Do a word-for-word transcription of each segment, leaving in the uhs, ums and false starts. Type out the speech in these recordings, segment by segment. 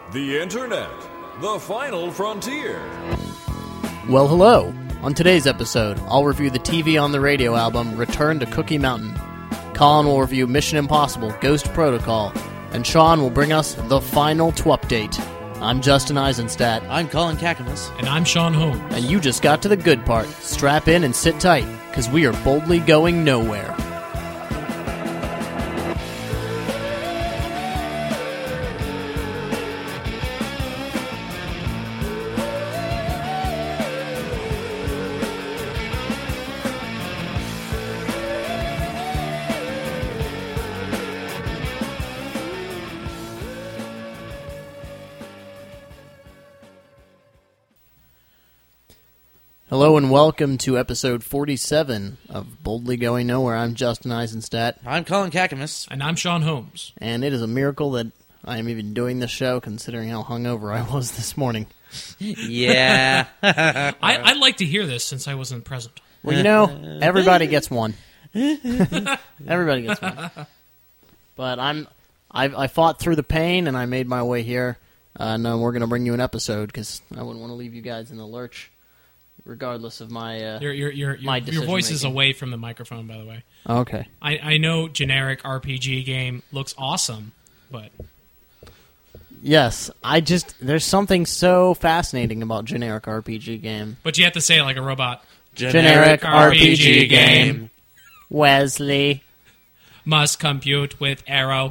The Internet, the final frontier. Well, hello. On today's episode, I'll review the T V on the Radio album Return to Cookie Mountain. Colin will review Mission Impossible Ghost Protocol. And Sean will bring us the final T W update. I'm Justin Eisenstadt. I'm Colin Kakamas. And I'm Sean Holmes. And you just got to the good part. Strap in and sit tight, because we are boldly going nowhere. Hello and welcome to episode forty-seven of Boldly Going Nowhere. I'm Justin Eisenstadt. I'm Colin Kakamas. And I'm Sean Holmes. And it is a miracle that I am even doing this show, considering how hungover I was this morning. Yeah. I, I'd like to hear this since I wasn't present. Well, you know, everybody gets one. Everybody gets one. But I'm, I, I fought through the pain, and I made my way here. Uh, and uh, we're going to bring you an episode, because I wouldn't want to leave you guys in the lurch. Regardless of my uh, your your your my your, your voice is making. away from the microphone, by the way. Okay. I, I know generic R P G game looks awesome, but yes, I just there's something so fascinating about generic R P G game. but you have to say it like a robot. Generic, R P G game. game. Wesley. Must compute with arrow.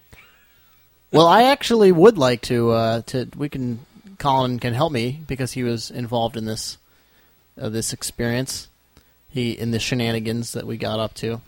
Well, I actually would like to uh, to we can Colin can help me because he was involved in this. Of this experience, he in the shenanigans that we got up to.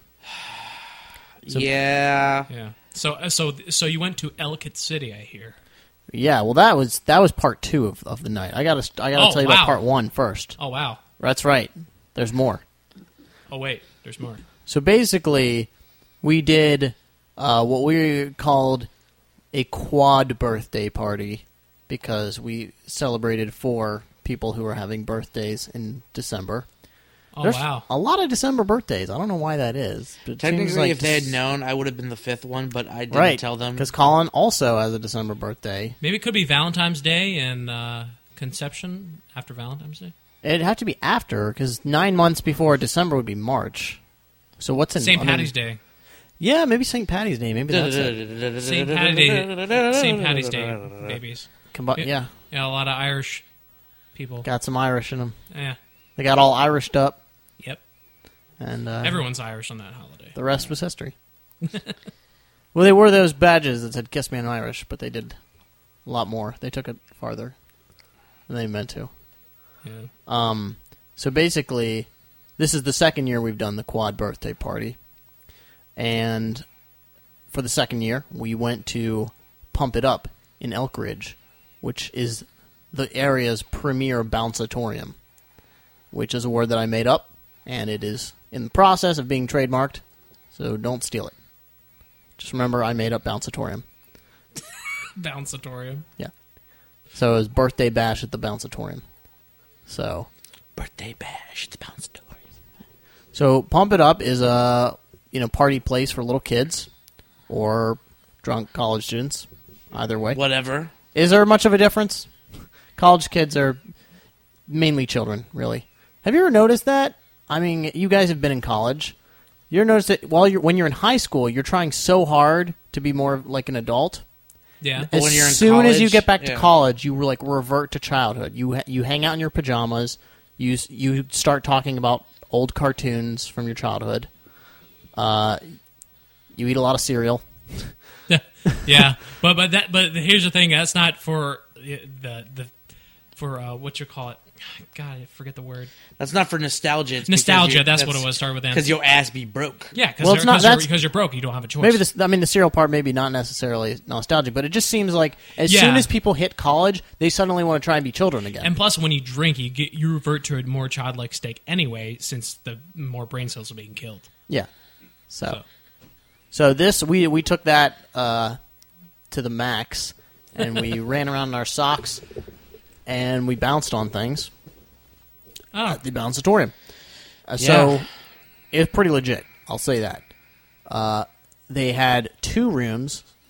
So, yeah. Yeah. So uh, so so you went to Ellicott City, I hear. Yeah. Well, that was that was part two of, of the night. I gotta I gotta Oh, tell you wow. about part one first. Oh wow. That's right. There's more. Oh wait, there's more. So basically, we did uh, what we called a quad birthday party because we celebrated four people who are having birthdays in December. Oh There's wow. a lot of December birthdays. I don't know why that is. But it Technically, seems like if they had this- known, I would have been the fifth one, but I didn't right, tell them. because Colin also has a December birthday. Maybe it could be Valentine's Day and uh, conception after Valentine's Day. It'd have to be after, because nine months before December would be March. So what's in Saint I mean- Patty's Day. Yeah, maybe Saint Patty's Day. Maybe that's it. Saint Patty's Day. Saint Patty's Day, babies. Combi- yeah, Yeah, a lot of Irish people. got some Irish in them. Yeah. They got all Irished up, Yep. and uh, Everyone's Irish on that holiday. the rest was history. Well, they wore those badges that said "Kiss Me in Irish," but they did a lot more. They took it farther than they meant to. Yeah. Um, so basically, this is the second year we've done the quad birthday party. And for the second year, we went to Pump It Up in Elk Ridge, which is the area's premier bounceatorium, which is a word that I made up, and it is in the process of being trademarked, so don't steal it. Just remember, I made up bounceatorium. Bounceatorium. Yeah. So it was birthday bash at the bounceatorium. So... Birthday bash, the bounce story. So Pump It Up is a you know party place for little kids or drunk college students. Either way, Whatever. is there much of a difference? College kids are mainly children, really. Have you ever noticed that? I mean, you guys have been in college. You ever noticed that while you're when you're in high school, you're trying so hard to be more like an adult. Yeah. As when you're in soon as you college, get back to yeah. college, you like revert to childhood. You ha- you hang out in your pajamas. You s- you start talking about old cartoons from your childhood. Uh, you eat a lot of cereal. Yeah. But but that but here's the thing. That's not for the the for uh, what you call it. God, I forget the word. That's not for nostalgia. It's Nostalgia. because you- That's, what it was. Start with N. Because your ass be broke. Yeah. Because Well, it's not- you're, that's- because you're broke. You don't have a choice. Maybe this. I mean, the cereal part maybe not necessarily nostalgic, but it just seems like as Yeah. soon as people hit college, they suddenly want to try and be children again. And plus, when you drink, you get you revert to a more childlike state anyway, since the more brain cells are being killed. yeah. So, So. so this we we took that uh, to the max, and we ran around in our socks, and we bounced on things. Oh, At the bounceatorium. Uh, so Yeah. it's pretty legit. I'll say that. Uh, they had two rooms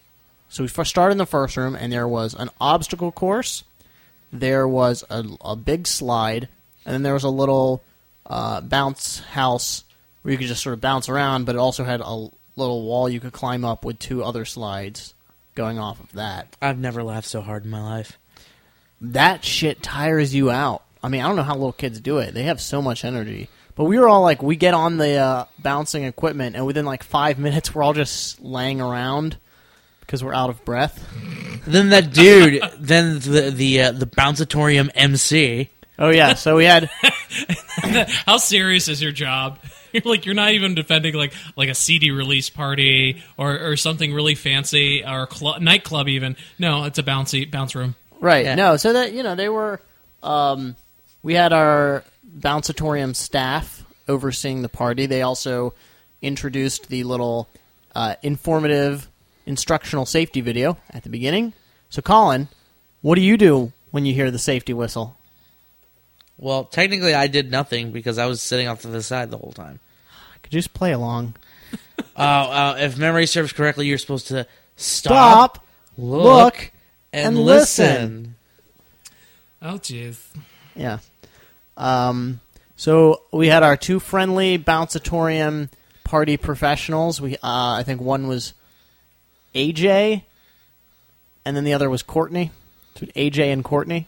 So we first started in the first room, and there was an obstacle course, there was a, a big slide, and then there was a little uh, bounce house where you could just sort of bounce around, but it also had a little wall you could climb up with two other slides going off of that. I've never laughed so hard in my life. That shit tires you out. I mean, I don't know how little kids do it. They have so much energy. But we were all like, we get on the uh, bouncing equipment, and within like five minutes, we're all just laying around because we're out of breath. Then that dude, then the the uh, the Bounceatorium M C. Oh yeah, so we had. How serious is your job? You're like you're not even defending like like a C D release party or, or something really fancy or a cl- nightclub even. No, it's a bouncy bounce room. Right. Yeah. No, so that, you know, they were, um, we had our Bounceatorium staff overseeing the party. They also introduced the little uh, informative instructional safety video at the beginning. So, Colin, what do you do when you hear the safety whistle? Well, technically, I did nothing because I was sitting off to the side the whole time. Could you just play along? uh, uh, if memory serves correctly, you're supposed to stop, Stop, look, look, and, and listen. listen. Oh, jeez. Yeah. Um, so we had our two friendly Bounceatorium party professionals. We, uh, I think one was A J, and then the other was Courtney. So A J and Courtney.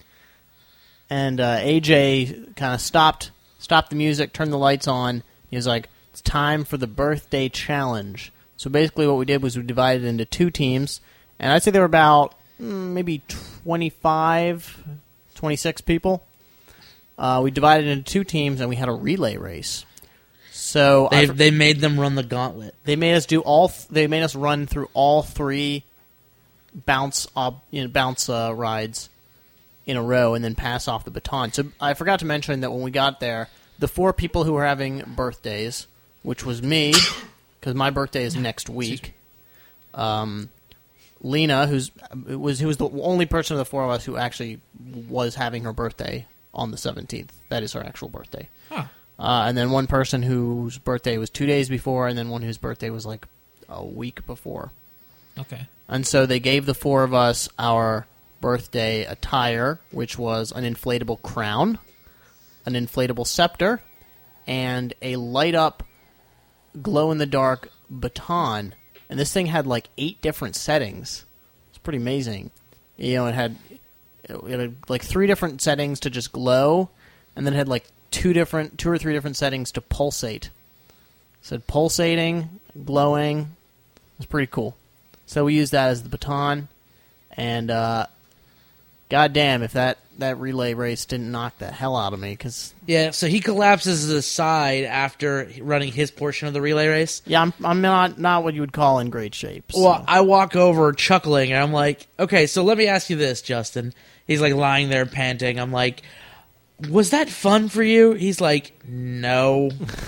And uh, A J kind of stopped, stopped the music, turned the lights on. He was like, "It's time for the birthday challenge." So basically, what we did was we divided into two teams, and I'd say there were about mm, maybe twenty-five, twenty-six people. Uh, we divided into two teams, and we had a relay race. So They I, they made them run the gauntlet. they made us do all. Th- they made us run through all three bounce, uh, you know, bounce uh, rides in a row, and then pass off the baton. So I forgot to mention that when we got there, the four people who were having birthdays, which was me, because my birthday is next week. Um, Lena, who's was who was the only person of the four of us who actually was having her birthday on the seventeenth. That is her actual birthday. Huh. Uh, and then one person whose birthday was two days before, and then one whose birthday was like a week before. Okay. And so they gave the four of us our birthday attire, which was an inflatable crown, an inflatable scepter, and a light-up, glow-in-the-dark baton. And this thing had like eight different settings. It's pretty amazing. You know, it had, it had like three different settings to just glow, and then it had like two different, two or three different settings to pulsate. It said pulsating, glowing. It was pretty cool. So we used that as the baton, and uh, goddamn, if that, that relay race didn't knock the hell out of me, because Yeah, so he collapses to the side after running his portion of the relay race. yeah, I'm I'm not not what you would call in great shape. So. Well, I walk over chuckling, and I'm like, okay, so let me ask you this, Justin. He's like lying there panting. I'm like, was that fun for you? He's like, no.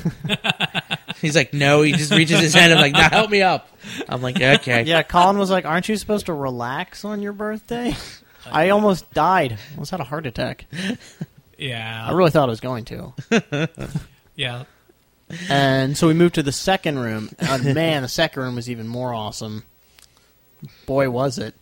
He's like, no. He just reaches his hand. I'm like, now help me up. I'm like, okay. Yeah, Colin was like, "Aren't you supposed to relax on your birthday?" I almost died. I almost had a heart attack. Yeah. I really thought I was going to. Yeah. And so we moved to the second room. And man, the second room was even more awesome. Boy, was it.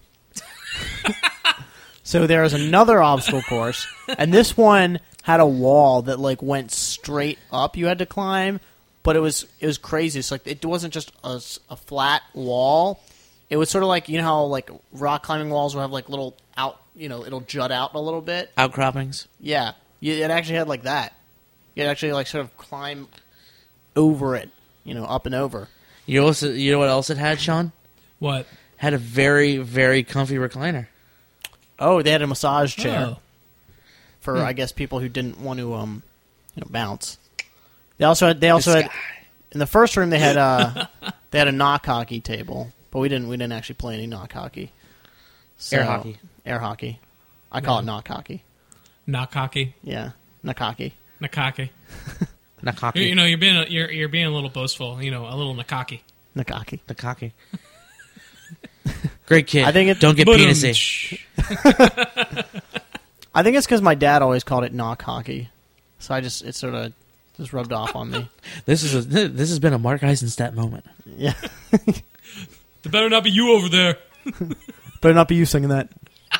So there was another obstacle course, and this one had a wall that like went straight up. You had to climb, but it was it was crazy. It's like it wasn't just a, a flat wall. It was sort of like, you know how like rock climbing walls will have like little out, you know, it'll jut out a little bit. Outcroppings. Yeah, you, it actually had like that. You had actually like sort of climb over it, you know, up and over. You know, what's- you know what else it had, Sean? What? Had a very, very comfy recliner. Oh, they had a massage chair Oh. for I guess people who didn't want to um, you know, bounce. They also had they also The had sky. in the first room they had uh they had a knock hockey table, but we didn't we didn't actually play any knock hockey. So, Air hockey. Air hockey. I call it No. knock hockey. Knock hockey. Yeah, knock hockey. Nakaki. Nakaki. You, you know, you're being a, you're you're being a little boastful. You know, a little nakaki. Knock hockey. Nakaki. Great kid. I think it- Don't get Ba-dum. penisy. I think it's because my dad always called it knock hockey, so I just it sort of just rubbed off on me. This is a, this has been a Mark Eisenstadt moment. Yeah. There better not be you over there. Better not be you singing that.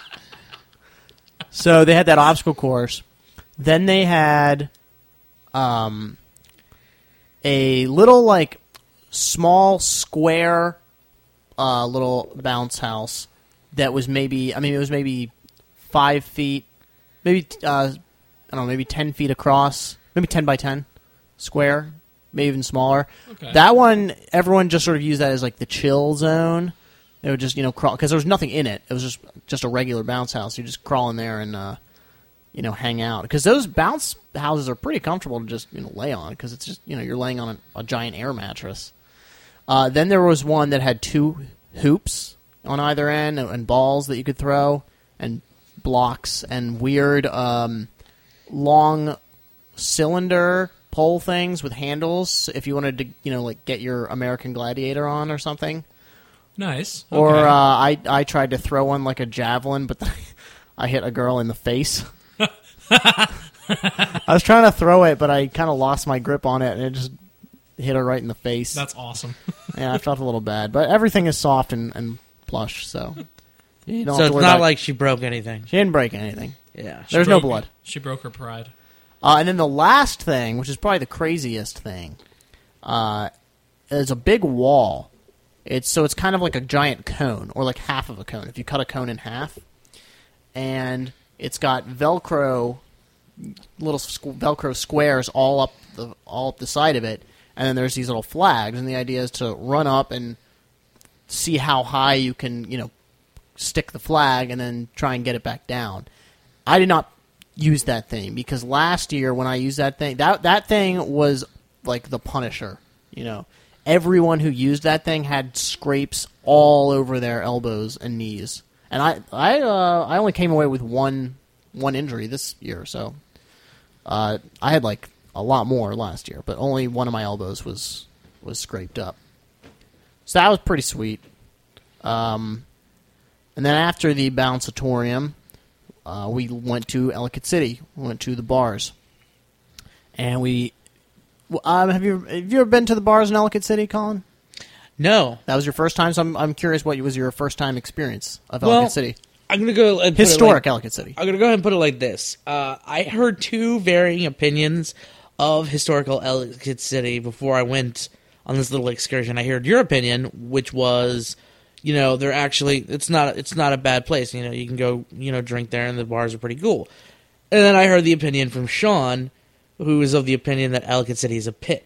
So they had that obstacle course. Then they had um, a little, like, small square uh, little bounce house that was maybe, I mean, it was maybe five feet, maybe, uh, I don't know, maybe ten feet across, maybe ten by ten square, maybe even smaller. Okay. That one, everyone just sort of used that as, like, the chill zone. They would just, you know, crawl, because there was nothing in it. It was just just a regular bounce house. You just crawl in there and, uh, you know, hang out. Because those bounce houses are pretty comfortable to just, you know, lay on, because it's just, you know, you're laying on a, a giant air mattress. Uh, then there was one that had two hoops on either end and, and balls that you could throw and blocks and weird um, long cylinder pole things with handles if you wanted to, you know, like get your American Gladiator on or something. Nice. Or Okay. uh, I I tried to throw one like a javelin, but I hit a girl in the face. I was trying to throw it, but I kind of lost my grip on it, and it just hit her right in the face. That's awesome. Yeah, I felt a little bad, but everything is soft and, and plush, so you don't So have it's to worry not about- like she broke anything. she didn't break anything. Yeah. She There's no broke- blood. She broke her pride. Uh, and then the last thing, which is probably the craziest thing, uh, is a big wall. It's so it's kind of like a giant cone, or like half of a cone. If you cut a cone in half, and it's got Velcro, little squ- Velcro squares all up the all up the side of it, and then there's these little flags. And the idea is to run up and see how high you can, you know, stick the flag, and then try and get it back down. I did not use that thing because last year when I used that thing, that that thing was like the Punisher, you know. Everyone who used that thing had scrapes all over their elbows and knees, and I I uh, I only came away with one one injury this year, so uh, I had like a lot more last year, but only one of my elbows was was scraped up, so that was pretty sweet. Um, and then after the Bounceatorium, uh, we went to Ellicott City. We went to the bars, and we. Um, have you have you ever been to the bars in Ellicott City, Colin? No. That was your first time, so I'm I'm curious what was your first time experience of Well, Ellicott City, I'm gonna go and put historic It like, Ellicott City. I'm gonna go ahead and put it like this. Uh, I heard two varying opinions of historical Ellicott City before I went on this little excursion. I heard your opinion, which was, you know, they're actually it's not it's not a bad place. You know, you can go you know drink there, and the bars are pretty cool. And then I heard the opinion from Sean, who is of the opinion that Ellicott City is a pit.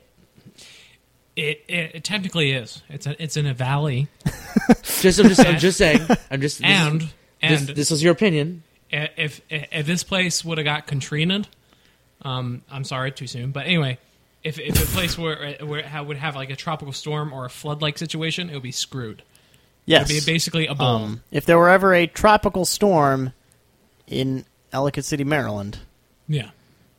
It, it, it technically is. It's a, it's in a valley, Just I'm just I'm just saying. I'm just this is- and this, and this is your opinion. if if this place would have got Katrinaed, um, I'm sorry, too soon. But anyway, if if a place where where it ha- would have like a tropical storm or a flood like situation, it would be screwed. Yes, It'd be basically a bowl. um, if there were ever a tropical storm in Ellicott City, Maryland, yeah,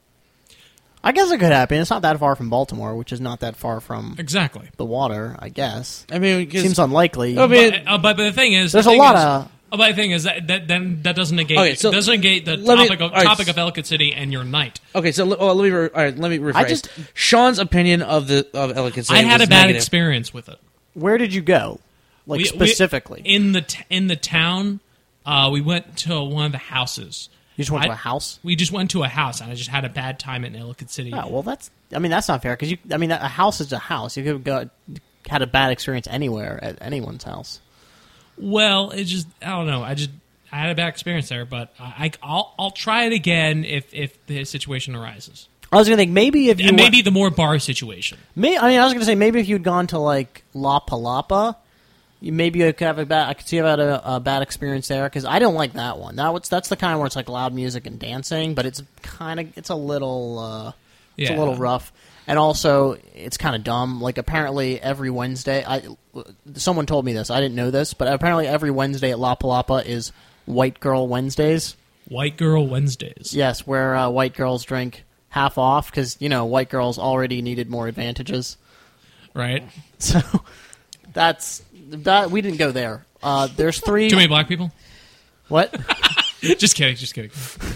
I guess it could happen. It's not that far from Baltimore, which is not that far from exactly. the water. I guess I mean, 'cause- seems unlikely. I mean, But, uh, but, but the thing is, There's the a thing lot is- of- Oh, but the thing is that, that then that doesn't negate Okay, so doesn't negate the let me- topic of all right, topic s- of Ellicott City and your night. Okay, so oh, let me re- all right, let me rephrase. I just- Sean's opinion of the of Ellicott City I had was a bad negative. experience with it. Where did you go? Like We- we- specifically, in the t- in the town, uh, we went to one of the houses. you just went to I- a house. We just went to a house, and I just had a bad time in Ellicott City. Oh, well, that's. I mean, that's not fair because you. I mean, a house is a house. You could go had a bad experience anywhere at anyone's house. Well, it just I don't know. I just I had a bad experience there, but I I'll I'll try it again if if the situation arises. I was gonna think maybe if you And went- maybe the more bar situation. May, I mean, I was going to say maybe if you'd gone to like La Palapa, you, maybe you could have a bad. I could see you had a, a bad experience there because I don't like that one. That was that's the kind where it's like loud music and dancing, but it's kind of it's a little uh, it's Yeah. a little rough, and also it's kind of dumb. Like apparently every Wednesday, I someone told me this. I didn't know this, but apparently every Wednesday at La Palapa is White Girl Wednesdays. White Girl Wednesdays. Yes, where uh, white girls drink half off because you know white girls already needed more advantages. Right? So that's that. We didn't go there. Uh, there's three. Too many black people? What? Just kidding, just kidding.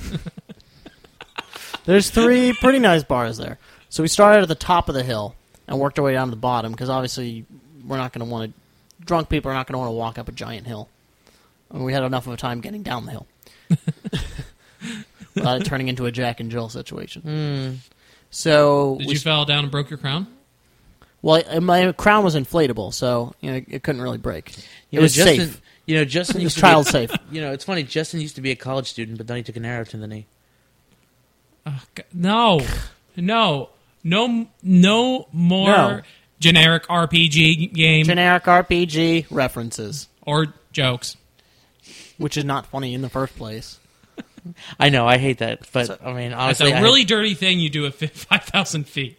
There's three pretty nice bars there. So we started at the top of the hill and worked our way down to the bottom because obviously we're not going to want to. Drunk people are not going to want to walk up a giant hill. And we had enough of a time getting down the hill. Without it turning into a Jack and Jill situation. Mm. So Did we you fall down and broke your crown? Well, my crown was inflatable, so you know it couldn't really break. It You know, was Justin, safe. You know, Justin It was used to child be, safe. You know, it's funny. Justin used to be a college student, but then he took an arrow to the knee. Oh, God. No, no, no, no more No. generic R P G game Generic R P G references, or jokes. which is not funny in the first place. I know, I hate that, but So- I mean, That's honestly, a I- really dirty thing you do at five thousand feet.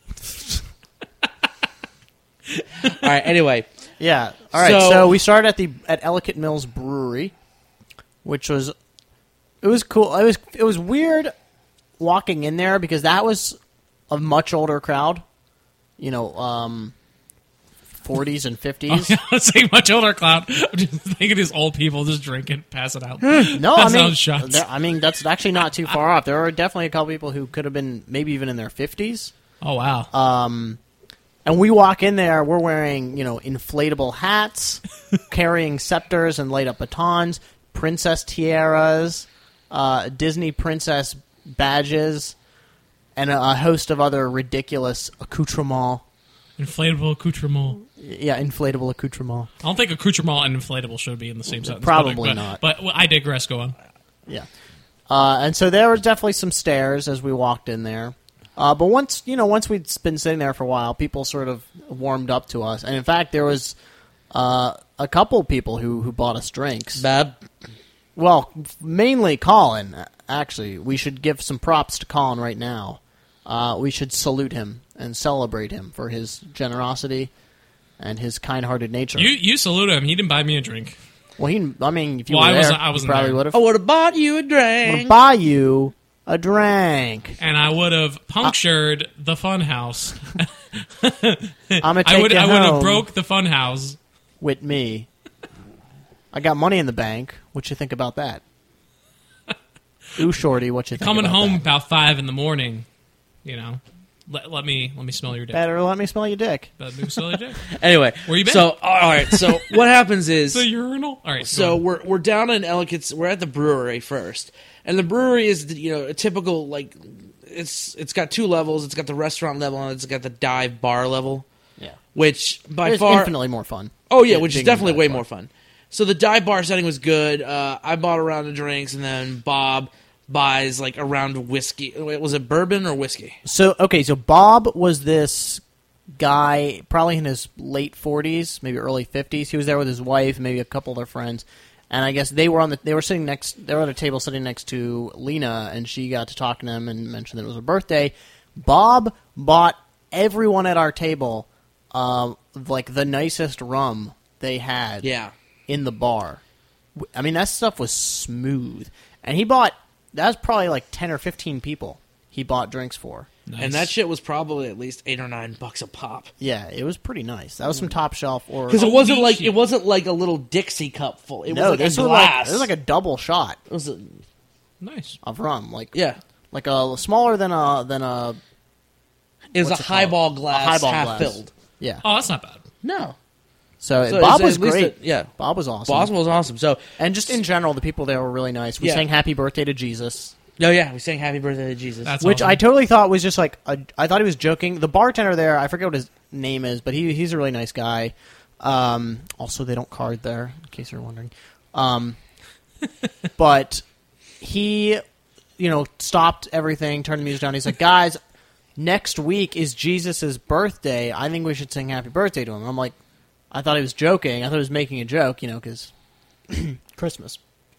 all right. Anyway, Yeah. All right. So- So, we started at the at Ellicott Mills Brewery, which was it was cool. It was it was weird walking in there because that was a much older crowd. You know, um, forties and fifties. Let's say much older clown. I'm just thinking these old people just drinking, passing out. No, I Passing mean, out shots. there- I mean that's actually not too far off. There are definitely a couple people who could have been maybe even in their fifties. Oh wow. Um, and we walk in there, we're wearing, you know, inflatable hats, carrying scepters and light up batons, princess tiaras, uh, Disney princess badges, and a, a host of other ridiculous accoutrements. Inflatable accoutrement. Yeah, inflatable accoutrements. I don't think accoutrement and inflatable should be in the same sentence. Probably but, not. But I digress. Go on. Yeah. Uh, and so there was definitely some stares as we walked in there. Uh, but once, you know, once we'd been sitting there for a while, people sort of warmed up to us. And in fact, there was uh, a couple people who, who bought us drinks. Bab. Well, mainly Colin, actually. We should give some props to Colin right now. Uh, we should salute him and celebrate him for his generosity and his kind-hearted nature. You you salute him. He didn't buy me a drink. well, he, I mean, if you Well, were I there, wasn't- I you wasn't probably there. would have. I would have bought you a I'm gonna drink. buy you a drink. And I would have punctured the fun house. I'm gonna take I would you I would have home broke the fun house. with me. I got money in the bank. What you think about that? Ooh, shorty, what you think? Coming about home that? about five in the morning. You know, let, let me let me smell your dick. Better let me smell your dick. Let me smell your dick. Anyway, Where you been? So, all right. So, what happens is, The urinal. All right. so go on. we're we're down in Ellicott's. We're at the brewery first, and the brewery is the, you know a typical like it's it's got two levels. It's got the restaurant level and it's got the dive bar level, Yeah, which by it's far infinitely more fun. Oh yeah, than which is being in the definitely dive way bar. more fun. So the dive bar setting was good. Uh, I bought a round of drinks, and then Bob buys like a round of whiskey. Wait, was it bourbon or whiskey? So okay, so Bob was this guy, probably in his late forties, maybe early fifties. He was there with his wife, maybe a couple of their friends, and I guess they were on the they were sitting next they were at a table sitting next to Lena, and she got to talking to him and mentioned that it was her birthday. Bob bought everyone at our table uh, like the nicest rum they had Yeah. in the bar. I mean, that stuff was smooth, and he bought that was probably like ten or fifteen people he bought drinks for. Nice. And that shit was probably at least eight or nine bucks a pop. Yeah, it was pretty nice. That was some top shelf or Because it Holy wasn't like shit. it wasn't like a little Dixie cup full. It no, was like this a was like glass. it was like a double shot It was a- nice. of rum, like yeah. like a smaller than a than a It was What's a it called? highball A glass, highball half glass. filled. yeah. Oh, that's not bad. No, So, So Bob it's was at least great. a- yeah. Bob was awesome. Boswell was awesome. So, And just in general, the people there were really nice. We Yeah. sang "Happy Birthday" to Jesus, oh yeah, we sang "Happy Birthday to Jesus." That's which awesome. I totally thought was just like a, I thought he was joking. The bartender there, I forget what his name is, but he he's a really nice guy. Um, also, they don't card there, in case you're wondering. Um, but he, you know, stopped everything, turned the music down. He's like, guys, next week is Jesus' birthday. I think we should sing "Happy Birthday" to him. I'm like, I thought he was joking. I thought he was making a joke, you know, because Christmas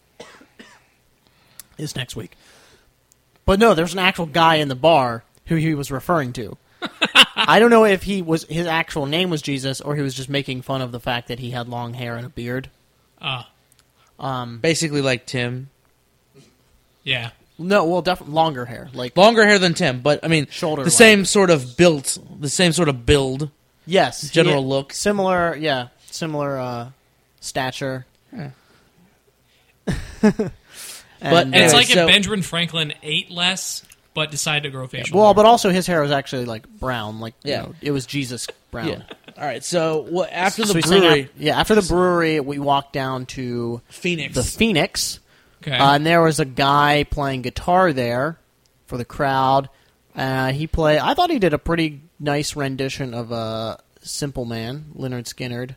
is next week. But no, there's an actual guy in the bar who he was referring to. I don't know if he was his actual name was Jesus or he was just making fun of the fact that he had long hair and a beard. Ah, Um, Basically, like Tim, yeah. no, well, definitely longer hair, like longer hair than Tim, but I mean, Shoulder the length. same sort of built, the same sort of build. yes, General he- look. similar, yeah, similar uh, stature. But And, anyway, It's like so- if Benjamin Franklin ate less but decided to grow facial well, hair. but also his hair was actually like brown, like you Yeah. know, it was Jesus brown. Yeah. All right, so well, after the So he's saying brewery, af- yeah, after the brewery, we walked down to Phoenix. the Phoenix, Okay. uh, and there was a guy playing guitar there for the crowd. Uh, he played. I thought he did a pretty nice rendition of uh, "Simple Man," Lynyrd Skynyrd.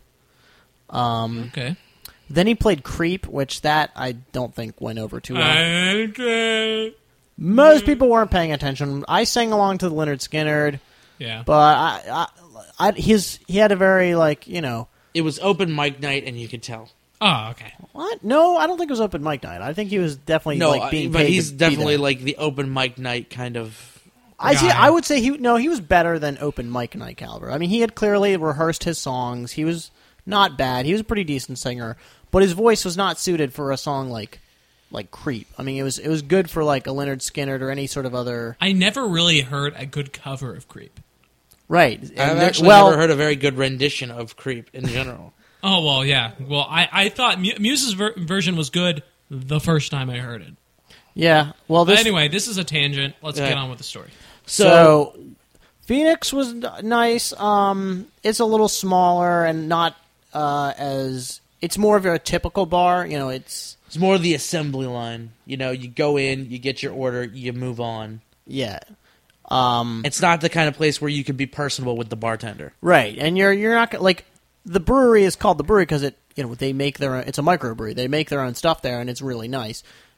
Um, okay. Then he played "Creep," which that I don't think went over too well. Okay. Most people weren't paying attention. I sang along to the Lynyrd Skynyrd, Yeah. but I, I, I, his he had a very like you know it was open mic night, and you could tell. Oh, okay. what? No, I don't think it was open mic night. I think he was definitely No, like being I- but paid he's to be definitely there. like the open mic night kind of. I see. guy. I would say he no, he was better than open mic night caliber. I mean, he had clearly rehearsed his songs. He was not bad. He was a pretty decent singer, but his voice was not suited for a song like like "Creep." I mean, it was it was good for like a Lynyrd Skynyrd or any sort of other I never really heard a good cover of Creep. right. And I've there- actually well, never heard a very good rendition of "Creep" in general. Oh, well, yeah. Well, I, I thought Mu- Muse's ver- version was good the first time I heard it. yeah. Well, But this anyway, this is a tangent. Let's Yeah. get on with the story. So, So, Phoenix was n- nice. Um, it's a little smaller and not uh, as. It's more of a typical bar. You know, it's it's more the assembly line. You know, you go in, you get your order, you move on. yeah, um, It's not the kind of place where you can be personable with the bartender. right. And you're you're not gonna- like the brewery is called the brewery because it you know they make their own, it's a microbrewery. They make their own stuff there and it's really nice.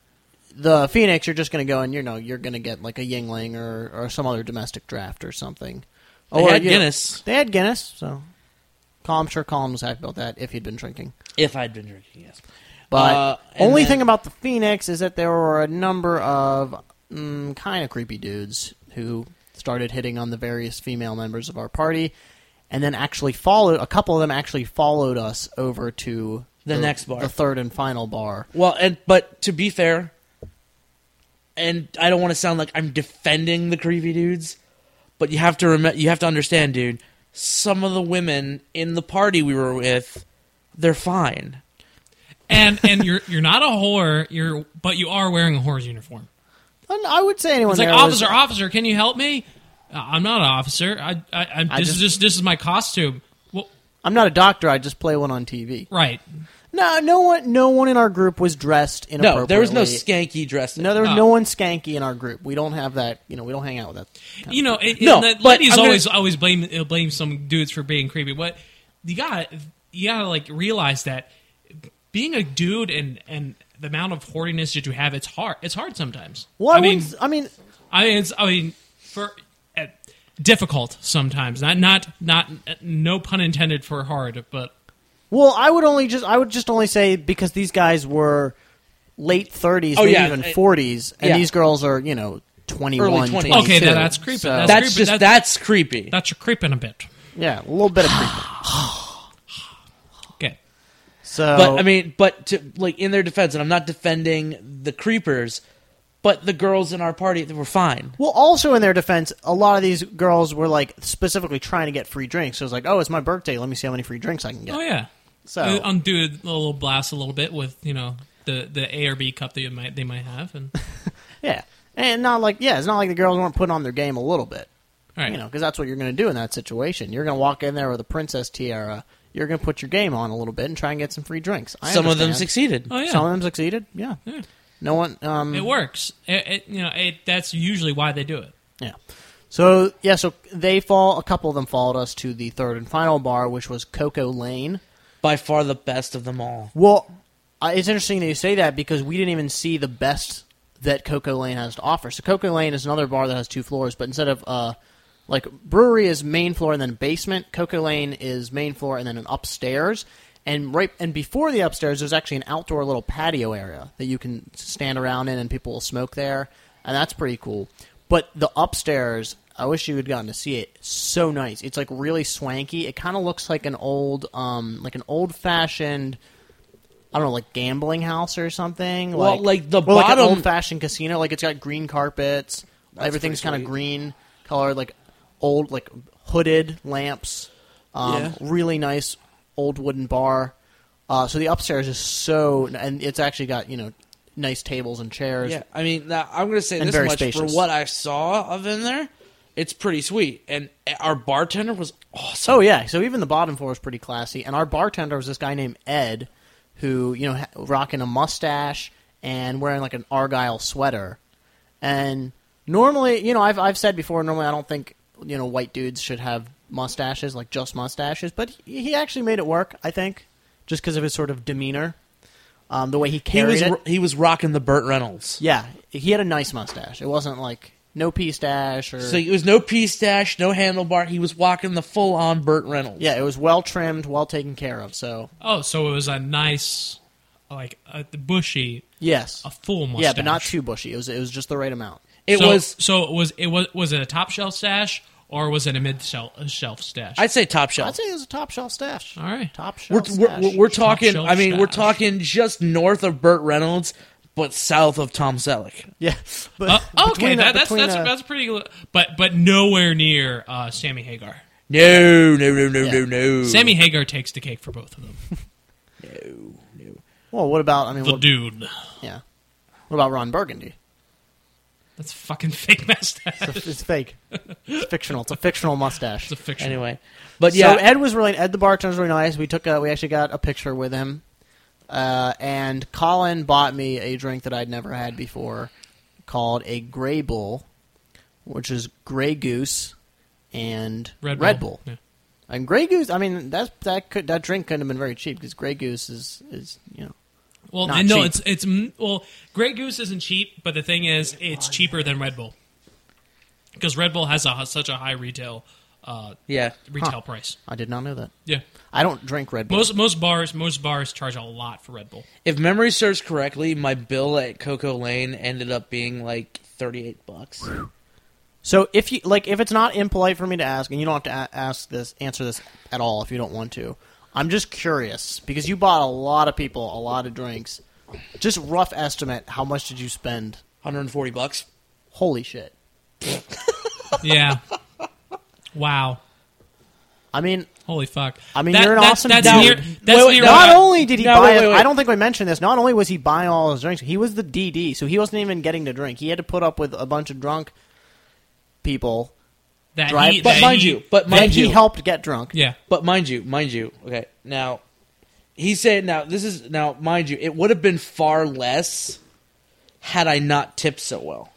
The Phoenix, you're just going to go and you know you're going to get like a Yingling or, or some other domestic draft or something. They or, had you know, Guinness. they had Guinness, so I'm sure Colin was happy about that if he'd been drinking. If I'd been drinking, yes. But Uh, and only then- thing about the Phoenix is that there were a number of mm, kind of creepy dudes who started hitting on the various female members of our party, and then actually followed. A couple of them actually followed us over to The next bar. the third and final bar. Well, and but to be fair, and I don't want to sound like I'm defending the creepy dudes, but you have to rem- you have to understand, dude. Some of the women in the party we were with, they're fine. And and you're you're not a whore, you're but you are wearing a whore's uniform. And I would say anyone It's like, there was- officer, officer, can you help me? Uh, I'm not an officer. I, I, I, I this just- is just this is my costume. Well, I'm not a doctor. I just play one on T V. right. No, no one, no one in our group was dressed inappropriately. No, there was no skanky dressing. No, there was Oh. no one skanky in our group. We don't have that. You know, we don't hang out with that. kind of You know, it, No, and the but ladies I'm gonna- always always blame uh, blame some dudes for being creepy. What you got you gotta like realize that being a dude and and the amount of horniness that you have, it's hard. It's hard sometimes. Well, I, I mean, mean, I mean, I mean, it's, I mean, for uh, difficult sometimes. Not not not no pun intended for hard, but well, I would only just, I would just only say because these guys were late thirties, Oh, maybe yeah, even it- forties, and yeah. these girls are, you know, twenty-one, Early twenties. twenty-two. okay, that, that's creepy. So- that's That's creepy. just That- that's creepy. that's your creeping a bit. yeah, a little bit of creepy. Okay. So, But I mean, but to like in their defense, and I'm not defending the creepers, but the girls in our party, they were fine. well, also in their defense, a lot of these girls were like specifically trying to get free drinks. So it was like, oh, it's my birthday. Let me see how many free drinks I can get. Oh yeah. So Uh, undo a little blast a little bit with you know the the A or B cup that you might they might have, and yeah, and not like yeah, it's not like the girls weren't putting on their game a little bit. all right. You know, because that's what you're going to do in that situation. You're going to walk in there with a princess tiara. You're going to put your game on a little bit and try and get some free drinks. I Some of them understand. succeeded. Oh yeah. Some of them succeeded. Yeah. Yeah. No one. Um, It works. It, it, you know, it, that's usually why they do it. Yeah. So yeah, so they fall. A couple of them followed us to the third and final bar, which was Coco Lane. By far the best of them all. Well, uh, it's interesting that you say that because we didn't even see the best that Coco Lane has to offer. So Coco Lane is another bar that has two floors, but instead of uh, like brewery is main floor and then basement, Coco Lane is main floor and then an upstairs. And right and before the upstairs, there's actually an outdoor little patio area that you can stand around in, and people will smoke there, and that's pretty cool. But the upstairs, I wish you had gotten to see it. So nice. It's like really swanky. It kind of looks like an old, um, like an old fashioned, I don't know, like gambling house or something. Well, like the or like an bottom- old fashioned casino. Like it's got green carpets. Everything's pretty kind of sweet. green colored, like old, like hooded lamps. Um, Yeah. Really nice old wooden bar. Uh, so the upstairs is so, and it's actually got you know nice tables and chairs. Yeah, I mean, now, I'm going to say And this very much spacious. for what I saw of in there. It's pretty sweet. And our bartender was awesome. Oh yeah, so even the bottom floor was pretty classy, and our bartender was this guy named Ed, who you know ha- rocking a mustache and wearing like an Argyle sweater. And normally, you know, I've I've said before, normally I don't think you know white dudes should have mustaches, like just mustaches, but he, he actually made it work. I think just because of his sort of demeanor, um, the way he He carried was it. he was rocking the Burt Reynolds. Yeah, he had a nice mustache. It wasn't like no pea-stache or... So it was no pea-stache, no handlebar. He was walking the full-on Burt Reynolds. Yeah, it was well-trimmed, well taken care of, so... Oh, so it was a nice, like, a bushy, Yes. a full mustache. Yeah, but not too bushy. It was it was just the right amount. It so, was... So it was, it was, was it a top shelf stash, or was it a mid-shelf shelf stash? I'd say top shelf. I'd say it was a top-shelf stash. All right. Top We're, shelf we're, stash. we're, we're talking, shelf I mean, we're stash. talking just north of Burt Reynolds, but south of Tom Selleck. Yeah. But Uh, okay, between, uh, that, that's between, that's uh, that's pretty good, but but nowhere near uh, Sammy Hagar. No, no, no, no, Yeah. no, no. Sammy Hagar takes the cake for both of them. No, no. Well, what about... I mean, The what, dude. yeah. What about Ron Burgundy? That's fucking fake mustache. It's, it's fake. It's fictional. It's a fictional mustache. It's a fiction. Anyway. But yeah. So Ed was really... Ed the bartender was really nice. We took a, we actually got a picture with him. Uh, and Colin bought me a drink that I'd never had before called a Grey Bull, which is Grey Goose and Red, Red Bull. Bull. Yeah. And Grey Goose, I mean, that's, that could that drink couldn't have been very cheap because Grey Goose is, is you know... Well, Not no, cheap. it's it's mm, well, Grey Goose isn't cheap, but the thing is, it's cheaper than Red Bull because Red Bull has a such a high retail uh, yeah. retail Huh. price. I did not know that. Yeah, I don't drink Red Bull. most most bars most bars charge a lot for Red Bull. If memory serves correctly, my bill at Coco Lane ended up being like thirty-eight bucks. So if you like, if it's not impolite for me to ask, and you don't have to a- ask this, answer this at all if you don't want to. I'm just curious because you bought a lot of people a lot of drinks. Just rough estimate, how much did you spend? one hundred forty bucks. Holy shit! Yeah. Wow. I mean, Holy fuck. I mean, That- you're an that's, awesome that's dude. near, that's Wait, wait, near not what- only did he No, buy, wait, wait, wait. I don't think we mentioned this. Not only was he buying all his drinks, he was the D D, so he wasn't even getting to drink. He had to put up with a bunch of drunk people that drive- he, But that mind he- you, but that mind he you, helped get drunk. yeah. but mind you, mind you. Okay, now he said, now this is now mind you, it would have been far less had I not tipped so well.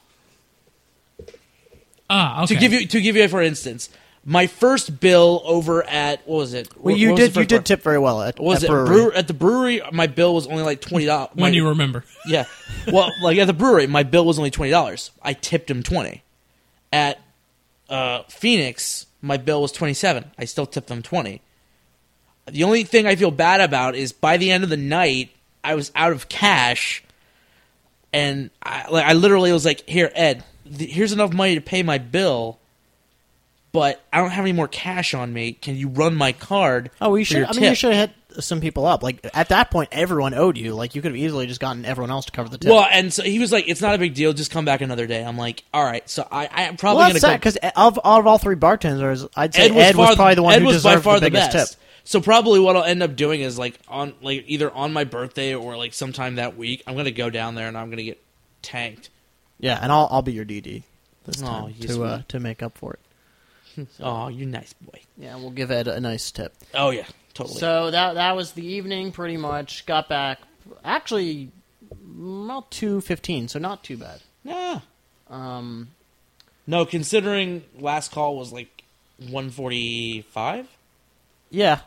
Ah, okay. To give you, to give you, for instance, my first bill over at what was it? Well, What- you what was the did. You first did bar? tip very well at, What was at it? brewery. Brewer, at the brewery, my bill was only like twenty dollars. when you remember. Yeah. Well, like at the brewery, my bill was only twenty dollars. I tipped him twenty. At uh, Phoenix, my bill was twenty seven. I still tipped them twenty. The only thing I feel bad about is by the end of the night, I was out of cash, and I, like I literally was like, "Here, Ed, th- here's enough money to pay my bill, but I don't have any more cash on me. Can you run my card?" Oh, we for should. your I mean, you tip?" should have hit some people up. Like at that point, everyone owed you. Like you could have easily just gotten everyone else to cover the tip. Well, and so he was like, "It's not a big deal. Just come back another day." I'm like, "All right." So I, I'm probably well, gonna that's sad go. because of, of all three bartenders, I'd say Ed was, far- probably the one Ed who was by deserved far the biggest best. tip. So probably what I'll end up doing is like on like either on my birthday or like sometime that week, I'm gonna go down there and I'm gonna get tanked. Yeah, and I'll I'll be your D D this Aw, time you to uh, sweet. to make up for it. Oh, you nice boy. Yeah, we'll give Ed a nice tip. Oh yeah, totally. So that that was the evening, pretty much. Got back actually about two fifteen, so not too bad. yeah. Um, No, considering last call was like one forty-five. yeah,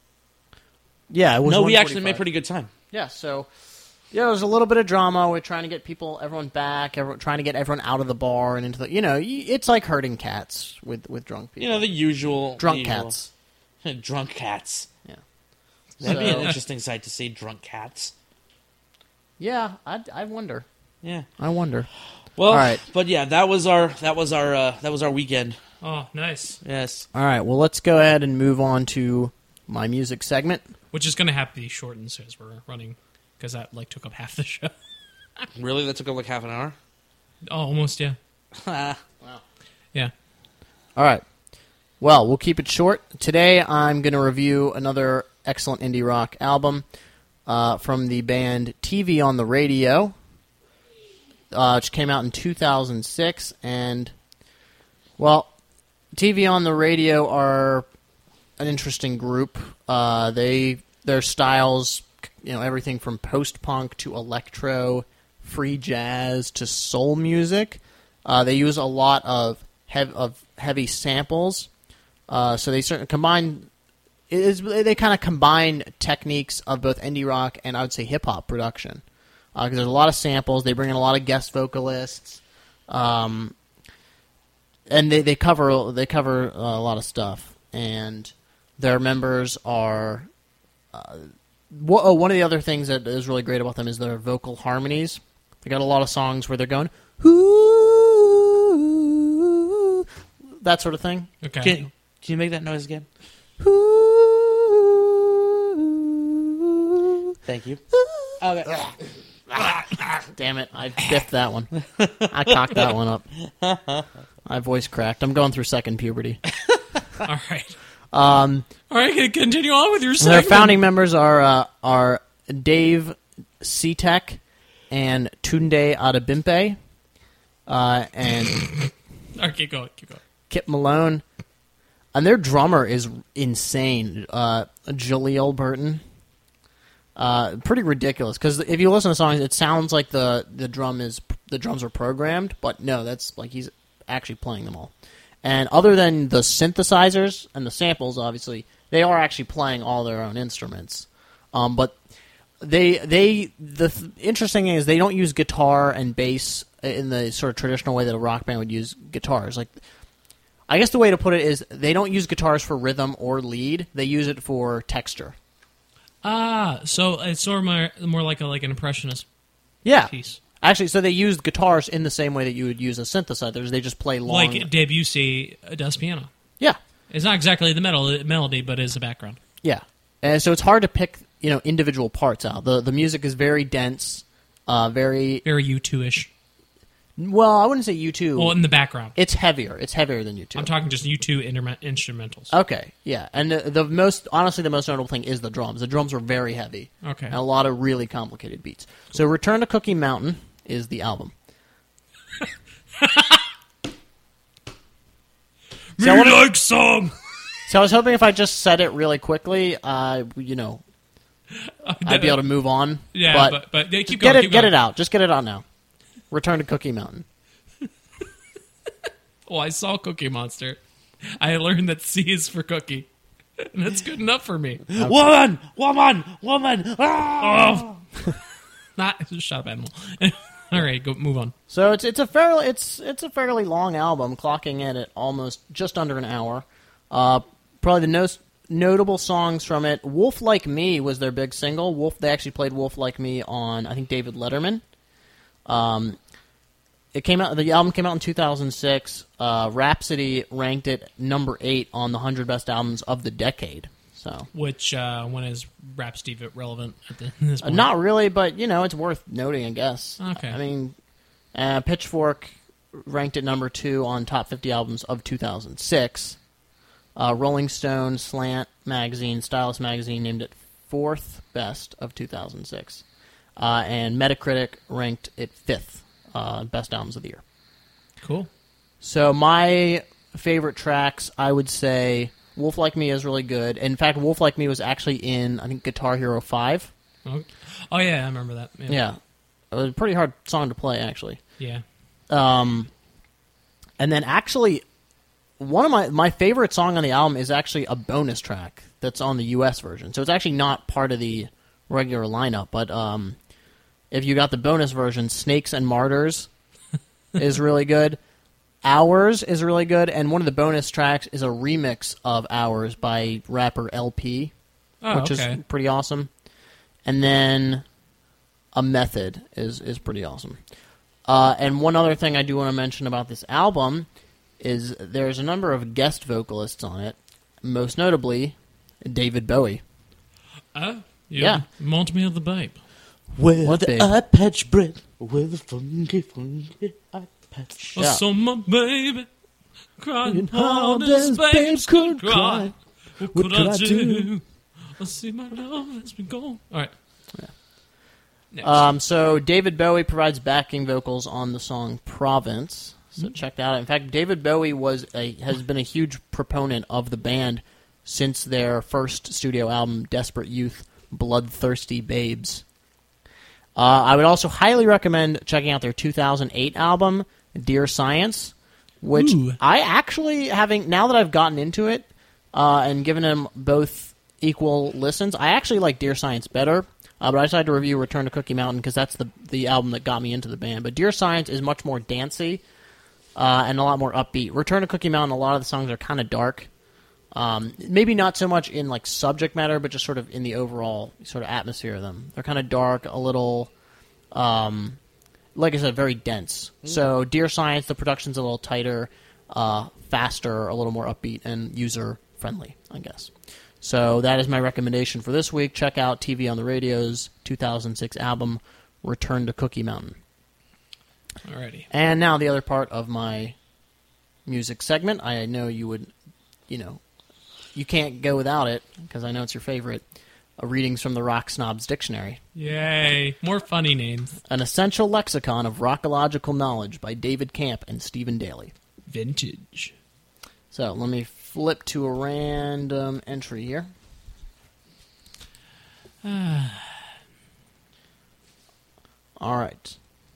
yeah. It was No, we actually one forty-five. made pretty good time. Yeah, so yeah, there was a little bit of drama. We're trying to get people, everyone back, everyone, trying to get everyone out of the bar and into the. You know, y- it's like herding cats with, with drunk people. You know the usual drunk the usual- cats. drunk cats. Yeah. That'd be So- an interesting sight to see. Drunk cats. Yeah, I, I wonder. Yeah. I wonder. Well, All right. but yeah, that was our that was our uh, that was our weekend. Oh, nice. Yes. All right, well, let's go ahead and move on to my music segment. Which is going to have to be shortened as we're running, because that like took up half the show. Really, that took up like half an hour. Oh, almost, yeah. Yeah. All right. Well, we'll keep it short. Today, I'm going to review another excellent indie rock album uh, from the band T V on the Radio, uh, which came out in two thousand six. And, well, T V on the Radio are an interesting group. Uh, they their styles, you know, everything from post-punk to electro, free jazz to soul music. Uh, they use a lot of hev- of heavy samples. Uh, so they certainly combine. It is, they kind of combine techniques of both indie rock and I would say hip hop production. Because uh, there's a lot of samples. They bring in a lot of guest vocalists. Um, And they, they cover they cover uh, a lot of stuff, and their members are. Uh, wh- oh, one of the other things that is really great about them is their vocal harmonies. They got a lot of songs where they're going, "Ooh," that sort of thing. Okay. Can, can you make that noise again? Ooh. Thank you. Okay. Damn it! I biffed that one. I cocked that one up. My voice cracked. I'm going through second puberty. All right. Um, All right, c- continue on with your their segment. founding members are uh, are Dave Seatek and Tunde Adebimpe, uh, and All right, keep going, keep going. Kip Malone. And their drummer is insane, uh, Jaleel Burton. Uh, pretty ridiculous because if you listen to songs, it sounds like the, the drum is the drums are programmed, but no, that's like he's actually playing them all. And other than the synthesizers and the samples, obviously, they are actually playing all their own instruments. Um, but they they the th- interesting thing is they don't use guitar and bass in the sort of traditional way that a rock band would use guitars. Like, I guess the way to put it is they don't use guitars for rhythm or lead; they use it for texture. Ah, so it's sort of more, more like a like an impressionist Yeah, piece. actually, so they used guitars in the same way that you would use a synthesizer. They just play long. Like Debussy does piano. Yeah, It's not exactly the metal, melody, but is the background. yeah, and so it's hard to pick, you know, individual parts out. the The music is very dense, uh, very Very U two-ish. well. I wouldn't say U two. Well, in the background. It's heavier. It's heavier than U two. I'm talking just U two interme- instrumentals. Okay, yeah, and the, the most honestly, the most notable thing is the drums. The drums are very heavy. Okay. and a lot of really complicated beats. So, Return to Cookie Mountain is the album. Me I wanna- like song! So I was hoping if I just said it really quickly, uh, you know, I'd be able to move on. Yeah, but, but, but yeah, keep get going. it, keep get going. it out. Just get it out now. Return to Cookie Mountain. Well, I saw Cookie Monster. I learned that C is for cookie. And that's good enough for me. Woman! Woman! Woman! Ah! Oh. Not shut up, animal. All right, go move on. So it's it's a fairly it's it's a fairly long album, clocking in at almost just under an hour. Uh, probably the most notable songs from it. "Wolf Like Me" was their big single. Wolf. They actually played "Wolf Like Me" on I think David Letterman. Um, it came out. The album came out in two thousand six. Uh, Rhapsody ranked it number eight on the one hundred best albums of the decade. So Which, uh, when is Rhapsody relevant at the, this uh, point? not really, but you know it's worth noting, I guess. Okay. I mean, uh, Pitchfork ranked it number two on top fifty albums of two thousand six. Uh, Rolling Stone, Slant Magazine, Stylus Magazine named it fourth best of two thousand six. Uh, and Metacritic ranked it fifth uh, best albums of the year. Cool. So my favorite tracks, I would say Wolf Like Me is really good. In fact, Wolf Like Me was actually in, I think, Guitar Hero five. Oh, oh yeah, I remember that. Yeah. Yeah. It was a pretty hard song to play, actually. Yeah. Um, and then actually, one of my my favorite song on the album is actually a bonus track that's on the U S version. So it's actually not part of the regular lineup. But um, if you got the bonus version, "Snakes and Martyrs" is really good. "Hours" is really good, and one of the bonus tracks is a remix of "Hours" by rapper L P, Oh, which okay. is pretty awesome. And then "A Method" is is pretty awesome. Uh, and one other thing I do want to mention about this album is there's a number of guest vocalists on it, most notably David Bowie. Oh, Yeah. Mount me of the babe. With What the babe? eye patch bread, with the funky, funky eye patch. I Yeah. saw my baby crying how hard this as babes babes could could cry. cry. What What could could I I do? do? I see my love has been gone. All right. Next. Um, so David Bowie provides backing vocals on the song "Province." So check that out. In fact, David Bowie was a, has been a huge proponent of the band since their first studio album, Desperate Youth, Bloodthirsty Babes. Uh, I would also highly recommend checking out their two thousand eight album, Dear Science, which Ooh. I actually, having now that I've gotten into it uh, and given them both equal listens, I actually like Dear Science better. Uh, but I decided to review Return to Cookie Mountain because that's the the album that got me into the band. But Dear Science is much more dancey uh, and a lot more upbeat. Return to Cookie Mountain, a lot of the songs are kind of dark. Um, maybe not so much in like subject matter, but just sort of in the overall sort of atmosphere of them. They're kind of dark, a little, um, like I said, very dense. Mm. So Dear Science, the production's a little tighter, uh, faster, a little more upbeat, and user-friendly, I guess. So that is my recommendation for this week. Check out T V on the Radio's two thousand six album, Return to Cookie Mountain. Alrighty. And now the other part of my music segment. I know you would, you know, you can't go without it, because I know it's your favorite. A readings from the Rock Snob's Dictionary. Yay. More funny names. An essential lexicon of rockological knowledge by David Camp and Stephen Daly. Vintage. So let me flip to a random entry here. All right.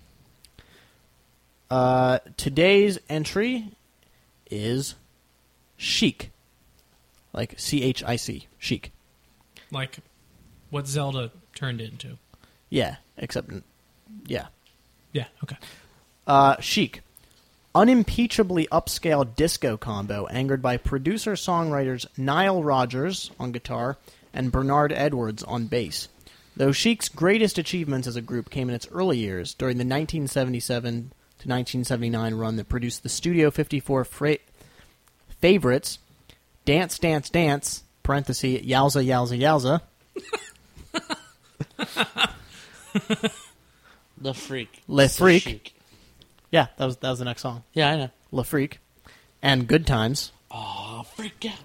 Uh, today's entry is chic. Like C H I C. Chic. Like what Zelda turned into. Yeah, except, yeah. Yeah, okay. Uh, chic. Unimpeachably upscale disco combo anchored by producer-songwriters Nile Rodgers on guitar and Bernard Edwards on bass. Though Chic's greatest achievements as a group came in its early years, during the nineteen seventy-seven to nineteen seventy-nine run that produced the Studio fifty-four fra- favorites, Dance, Dance, Dance, parenthesis, Yowza, Yowza, Yowza. The Freak. Le It's the Freak. Chic. Yeah, that was that was the next song. Yeah, I know. Le Freak. And Good Times. Oh, freak out.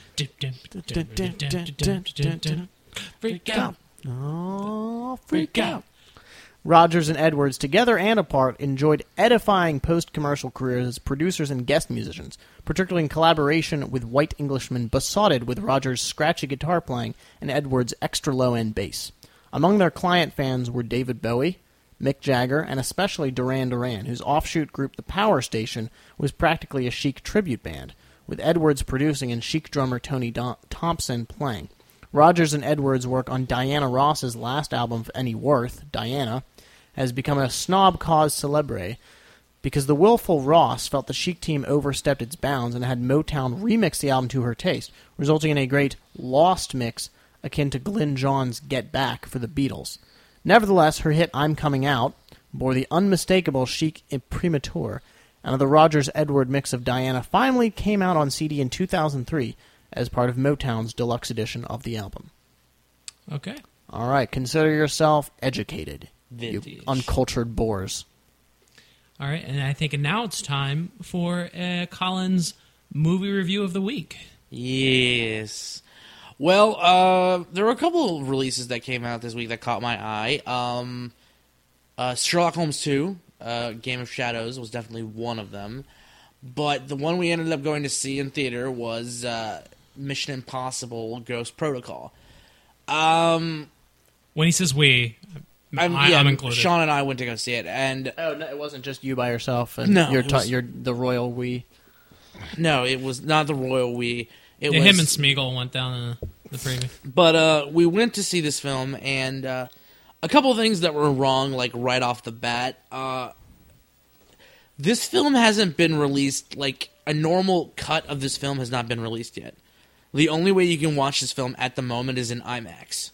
Freak out. Oh, freak out. Rodgers and Edwards, together and apart, enjoyed edifying post-commercial careers as producers and guest musicians, particularly in collaboration with White Englishmen besotted with Rodgers' scratchy guitar playing and Edwards' extra low-end bass. Among their client fans were David Bowie, Mick Jagger, and especially Duran Duran, whose offshoot group The Power Station was practically a Chic tribute band, with Edwards producing and Chic drummer Tony Do- Thompson playing. Rodgers and Edwards' work on Diana Ross's last album of any worth, Diana, has become a snob cause celebre because the willful Ross felt the Chic team overstepped its bounds and had Motown remix the album to her taste, resulting in a great lost mix akin to Glyn Johns' Get Back for the Beatles. Nevertheless, her hit I'm Coming Out bore the unmistakable Chic imprimatur, and the Rodgers-Edward mix of Diana finally came out on C D in two thousand three as part of Motown's deluxe edition of the album. Okay. All right, consider yourself educated, Vintage. you uncultured boors. All right, and I think now it's time for uh, Colin's movie review of the week. Yes. Well, uh, there were a couple of releases that came out this week that caught my eye. Um, uh, Sherlock Holmes two, uh, Game of Shadows, was definitely one of them. But the one we ended up going to see in theater was uh, Mission Impossible Ghost Protocol. Um, When he says we, I'm, I, yeah, I'm included. Sean and I went to go see it, and Oh, no, it wasn't just you by yourself, and No, you're, it ta- was- you're the royal we. no, it was not the royal we. It Yeah, was him and Smeagol went down in the, the preview. But uh, we went to see this film, and uh, a couple of things that were wrong, like right off the bat. Uh, this film hasn't been released, like, a normal cut of this film has not been released yet. The only way you can watch this film at the moment is in IMAX.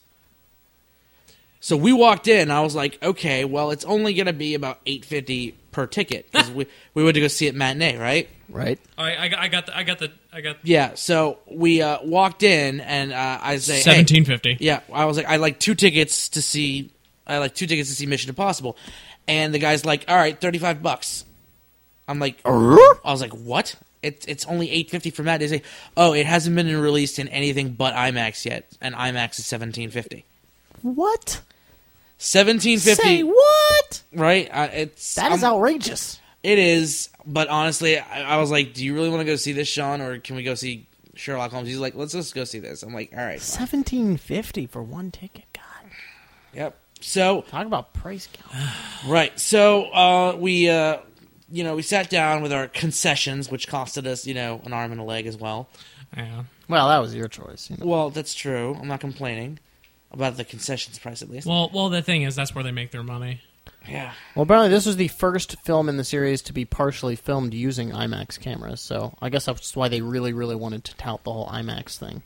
So we walked in, I was like, okay, well, it's only going to be about eight dollars and fifty cents per ticket, because we, we went to go see it matinee, right? Right? I, I, got- I got the, I got the, I got Yeah, so we uh, walked in, and uh, I say, hey, seventeen fifty. yeah, I was like, I like two tickets to see, I like two tickets to see Mission Impossible, and the guy's like, all right, thirty-five bucks. I'm like, I was like, what? It's it's only eight fifty from that. They say, oh, it hasn't been released in anything but IMAX yet, and IMAX is seventeen fifty. What? Seventeen Say fifty, what? right? Uh, it's That is I'm- outrageous. It is, but honestly, I, I was like, "Do you really want to go see this, Sean, or can we go see Sherlock Holmes?" He's like, "Let's just go see this." I'm like, "All right, fine." Seventeen fifty for one ticket. God, Yep. So talk about price count. right, so uh, we, uh, you know, we sat down with our concessions, which costed us, you know, an arm and a leg as well. Yeah. Well, that was your choice. You know. Well, that's true. I'm not complaining about the concessions price, at least. Well, well, the thing is, that's where they make their money. Yeah. Well, apparently this was the first film in the series to be partially filmed using IMAX cameras, so I guess that's why they really, really wanted to tout the whole IMAX thing.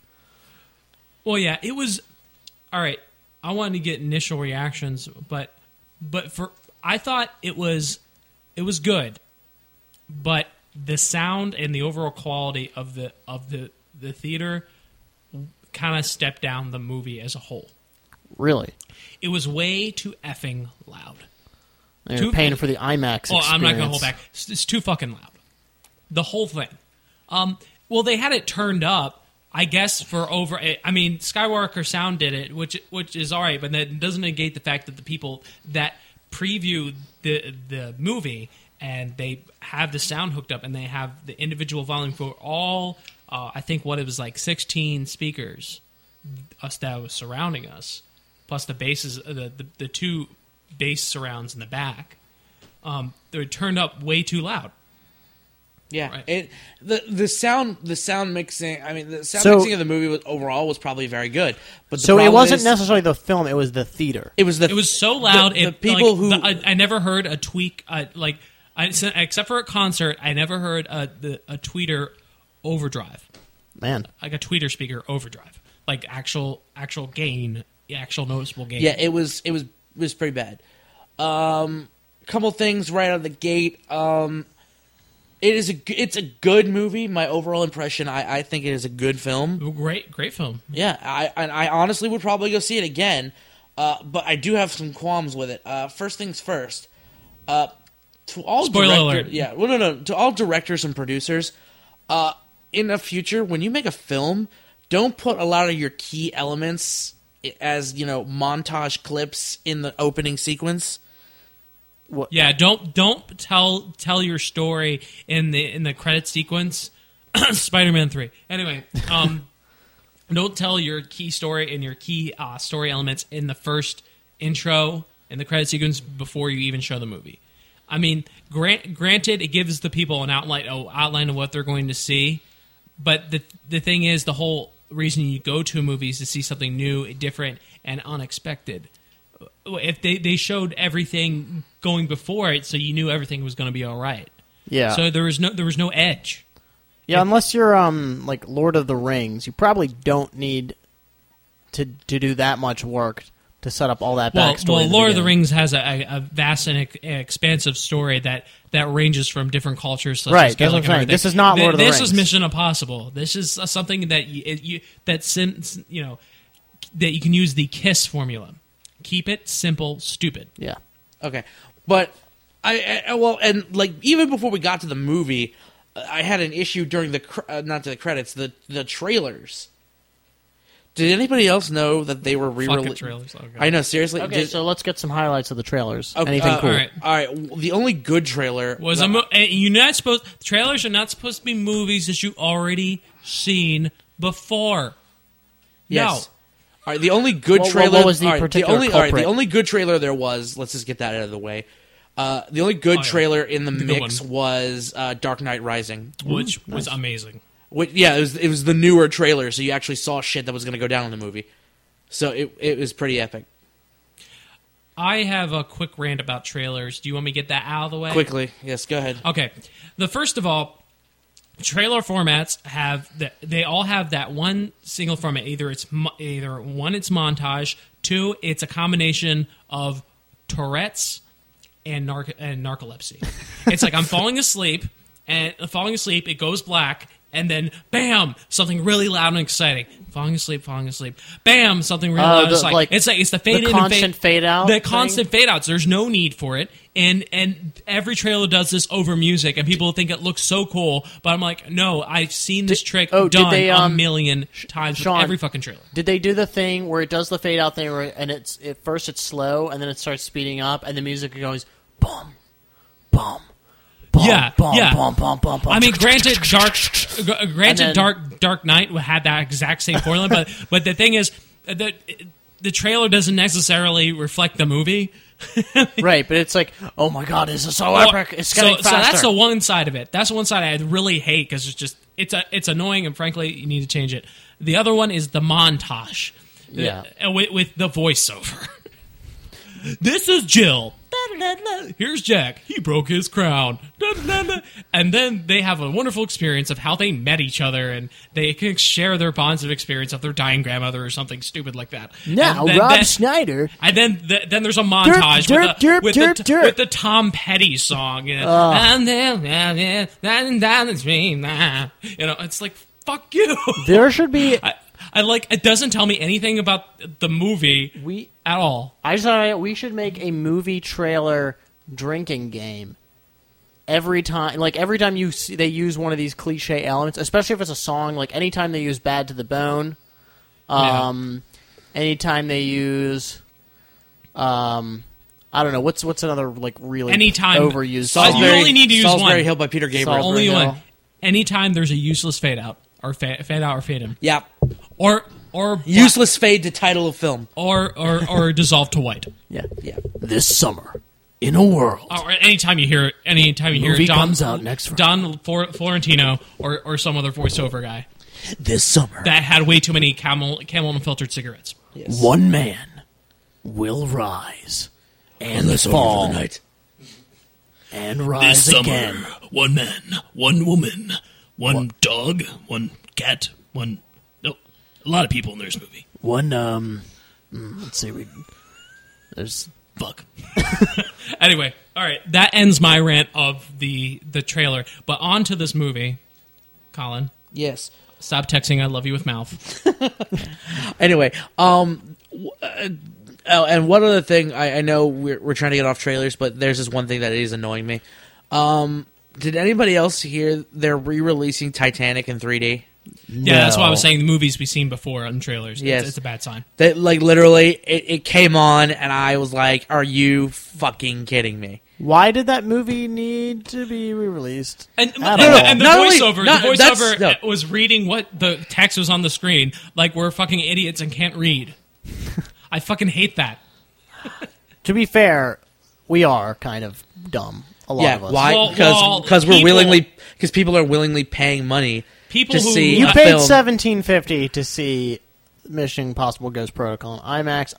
Well, yeah, it was all right. I wanted to get initial reactions, but but for I thought it was it was good, but the sound and the overall quality of the of the the theater kind of stepped down the movie as a whole. Really? It was way too effing loud. They're Too- paying for the IMAX experience. Oh, I'm not going to hold back. It's, it's too fucking loud. The whole thing. Um, well, they had it turned up, I guess, for over. I mean, Skywalker Sound did it, which which is all right, but that doesn't negate the fact that the people that preview the the movie and they have the sound hooked up and they have the individual volume for all. Uh, I think what it was like sixteen speakers, us that was surrounding us, plus the bases, the the, the two. bass surrounds in the back, um, they were turned up way too loud. Yeah, Right. it the the sound the sound mixing. I mean, the sound So- mixing of the movie was, overall was probably very good. But the So it problem wasn't is, necessarily the film; it was the theater. It was the It was so loud. The, it, the people like, who the, I, I never heard a tweak uh, like I, except for a concert. I never heard a the, a tweeter overdrive, Man, like a tweeter speaker overdrive, like actual actual gain, actual noticeable gain. yeah, it was it was it was pretty bad. Um, couple things right out of the gate. Um, it is a g- it's a good movie. My overall impression, I, I think it is a good film. great great film. Yeah, I and I honestly would probably go see it again, uh, but I do have some qualms with it. Uh, first things first, uh, to all Spoiler director- alert. yeah, well, no, no, to all directors and producers, uh, in the future when you make a film, don't put a lot of your key elements as you know montage clips in the opening sequence. Yeah, don't don't tell tell your story in the in the credit sequence. Spider-Man three. Anyway, um, don't tell your key story and your key uh, story elements in the first intro and the credit sequence before you even show the movie. I mean, grant, granted, it gives the people an outline oh, outline of what they're going to see, but the the thing is, the whole reason you go to a movie is to see something new, different, and unexpected. If they, they showed everything going before it, so you knew everything was going to be all right. yeah, So there was no there was no edge. yeah. Unless you're um like Lord of the Rings, you probably don't need to to do that much work to set up all that Well, backstory. well in the Lord of the beginning. Rings has a, a, a vast and ex- expansive story that, that ranges from different cultures. Such Right, as that's what I'm Gaelic and saying. everything. This is not Lord of the This Rings. is Mission Impossible. This is uh, something that you, it, you that sim, you know that you can use the KISS formula. Keep it simple, stupid. Yeah, Okay, but I, I well, and like even before we got to the movie, I had an issue during the cr- uh, not the credits, the the trailers. Did anybody else know that they were Fucking re-released? trailers. Okay. I know, seriously. okay. Did- So let's get some highlights of the trailers. okay, Anything uh, cool? all right. All right, the only good trailer Was that- a mo- and you're not supposed. Trailers are not supposed to be movies that you already seen before. Yes. All right, the only good What- what- trailer. what was the all right, particular only, all right, the culprit? only good trailer there was. Let's just get that out of the way. Uh, the only good Oh, yeah. trailer in the, The good mix one. was uh, Dark Knight Rising. No, which was amazing. Which, yeah, it was it was the newer trailer, so you actually saw shit that was going to go down in the movie. So it it was pretty epic. I have a quick rant about trailers. Do you want me to get that out of the way? Quickly, yes, go ahead. Okay. The first of all, trailer formats have the, they all have that one single format. Either it's mo- either one, it's montage. Two, it's a combination of Tourette's and narc- and narcolepsy. It's like I'm falling asleep, and falling asleep, it goes black, and then bam, something really loud and exciting. Falling asleep, falling asleep. Bam, something really Uh, loud and the- exciting. like, it's like it's the fade the in and constant fade out The thing? constant fade outs. There's no need for it, and and every trailer does this over music, and people think it looks so cool. But I'm like, no, I've seen this trick oh, did done they, a um, million times Sean, with every fucking trailer. Did they do the thing where it does the fade out thing, where, and it's at first it's slow, and then it starts speeding up, and the music goes boom, boom, bum, Yeah, bum, yeah. bum, bum, bum, bum. I mean, granted, Dark, g- granted, then- Dark Dark Knight had that exact same formula, but but the thing is, the the trailer doesn't necessarily reflect the movie. Right, but it's like, oh my god, this is so Well, epic. It's so, getting so faster. that's the one side of it. That's the one side I really hate because it's just it's a it's annoying and frankly you need to change it. The other one is the montage, Yeah. Uh, with, with the voiceover. This is Jill. Da-da-da-da. Here's Jack. He broke his crown. Da-da-da-da. And then they have a wonderful experience of how they met each other, and they can share their bonds of experience of their dying grandmother or something stupid like that. Now, And then- Rob then- Schneider. and then the, then there's a montage Derp, with, the, derp, with, derp, the, derp. with the Tom Petty song. You know, and then, and then, and down the stream. nah. You know, it's like, fuck you. There should be. I, I like, it doesn't tell me anything about the movie We. at all. I just thought we should make a movie trailer drinking game. Every time, like every time you see, they use one of these cliche elements, especially if it's a song. Like anytime they use "Bad to the Bone," um, anytime they use, um, I don't know what's what's another like really Anytime- overused So song. you only need to use Salisbury one. Hill by Peter Gabriel. Only Hill. one. Anytime there's a useless fade out, or fa- fade out or fade in. Yeah. Or, or, Useless fade to title of film. or, or, or dissolve to white. Yeah, Yeah. this summer in a world. Or anytime you hear, anytime you hear Movie Don, comes out next Friday. Don Flor- Florentino or, or some other voiceover guy This summer. that had way too many camel camel unfiltered cigarettes. Yes. One man will rise and fall night. and rise again. one man, one woman, one dog, one cat, one no, a lot of people in this movie. One um, mm, let's see, we there's Fuck. Anyway, all right, that ends my rant of the the trailer. But on to this movie, Colin. Yes. Stop texting "I love you" with mouth. Anyway, um, w- uh, oh, and one other thing, I, I know we're, we're trying to get off trailers, but there's this one thing that is annoying me. Um, did anybody else hear they're re-releasing Titanic in three D? Yeah, that's why I was No. saying the movies we've seen before on trailers. It's- Yes. it's, a bad sign. That like literally, it, it came on, and I was like, "Are you fucking kidding me?" Why did that movie need to be re-released? And, At and, all? and the Not only- voiceover, not- the that's- voiceover no. was reading what the text was on the screen, like we're fucking idiots and can't read. I fucking hate that. To be fair, we are kind of dumb. A lot Yeah, of us. why? Well, Because well, because we're people- willingly because people are willingly paying money People to who see You a paid film. seventeen fifty to see Mission Impossible Ghost Protocol on IMAX.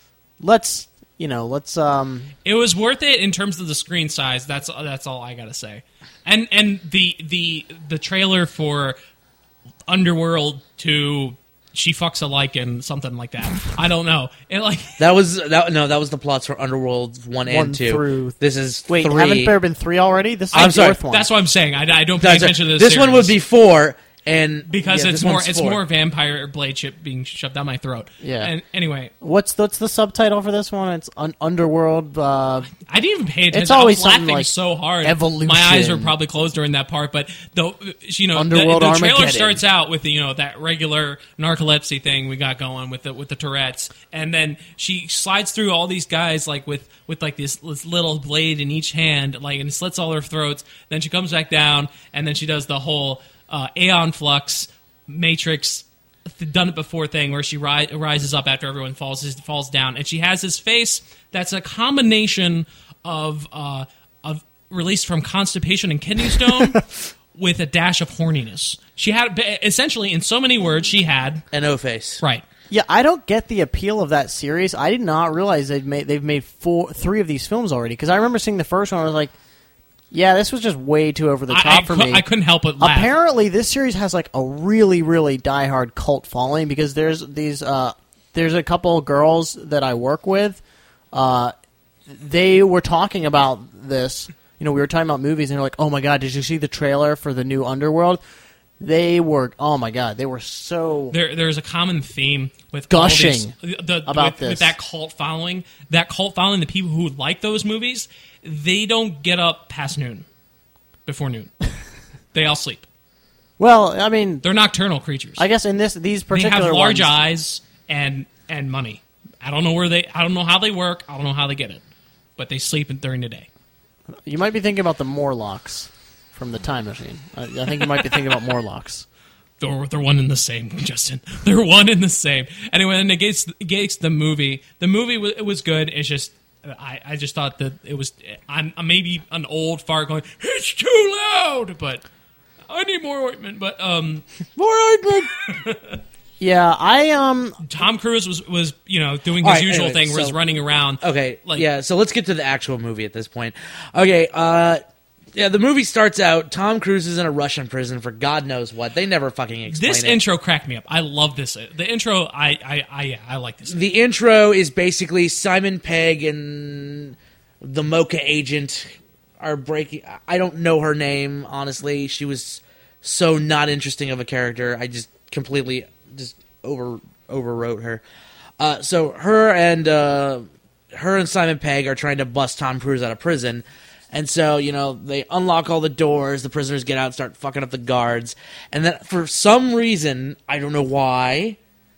Let's you know, let's um. It was worth it in terms of the screen size. That's that's all I gotta say. And and the the the trailer for Underworld to She Fucks a Lycan, something like that. I don't know. It like That was that no, that was the plots for Underworld one and One two. through- This is Wait, three. haven't there been three already? This is I'm the sorry, fourth one. that's what I'm saying. I, I don't pay That's- attention to this. this one would be series. four, and because yeah, it's this more one's it's four. more vampire blade chip being shoved down my throat. Yeah. And anyway, What's what's the subtitle for this one? It's un- Underworld. Uh, I didn't even pay attention. It's always I was laughing something like so hard. Evolution. My eyes were probably closed during that part, but the you know Underworld the, the trailer Armageddon. starts out with the, you know that regular narcolepsy thing we got going with the with the Tourette's, and then she slides through all these guys like with with like this, this little blade in each hand, like and slits all their throats. Then she comes back down, and then she does the whole uh, Aeon Flux Matrix done it before thing where she ri- rises up after everyone falls falls down, and she has this face that's a combination of uh, of released from constipation and kidney stone with a dash of horniness. She had essentially, in so many words, she had an O face. right. yeah, I don't get the appeal of that series. I did not realize they've made they've made four, three of these films already. Because I remember seeing the first one, I was like, yeah, this was just way too over the I, top I for cou- me. I couldn't help but laugh. Apparently, this series has like a really, really diehard cult following because there's these uh, there's a couple of girls that I work with. Uh, they were talking about this. You know, we were talking about movies, and they're like, "Oh my god, did you see the trailer for the new Underworld?" They were, oh my god, they were so. There, there's a common theme with Gushing all these, the, about with, this. with that cult following. That cult following, the people who like those movies, they don't get up past noon, before noon. They all sleep. Well, I mean, They're nocturnal creatures. I guess in this these they particular have large ones, eyes and and money. I don't know where they. I don't know how they work. I don't know how they get it, but they sleep during the day. You might be thinking about the Morlocks from the Time Machine. I, I think you might be thinking about Morlocks. They're, they're one and the same, Justin. They're one and the same. Anyway, and it gets, it gets the movie. The movie was, it was good. It's just I, I just thought that it was. I'm, I'm maybe an old fart going. It's too loud, but I need more ointment. But um, More ointment. Yeah, I um. Tom Cruise was was you know doing his All right, usual anyway, thing, was so- running around. Okay, like, yeah, so let's get to the actual movie at this point. Okay, uh, yeah, the movie starts out, Tom Cruise is in a Russian prison for God knows what. They never fucking explain This it. intro cracked me up. I love this. The intro, I, I, I, yeah, I like this. The intro is basically Simon Pegg and the Mocha agent are breaking... I don't know her name, honestly. She was so not interesting of a character. I just completely just over overwrote her. Uh, so her and uh, her and Simon Pegg are trying to bust Tom Cruise out of prison. And so, you know, they unlock all the doors, the prisoners get out, start fucking up the guards. And then for some reason, I don't know why,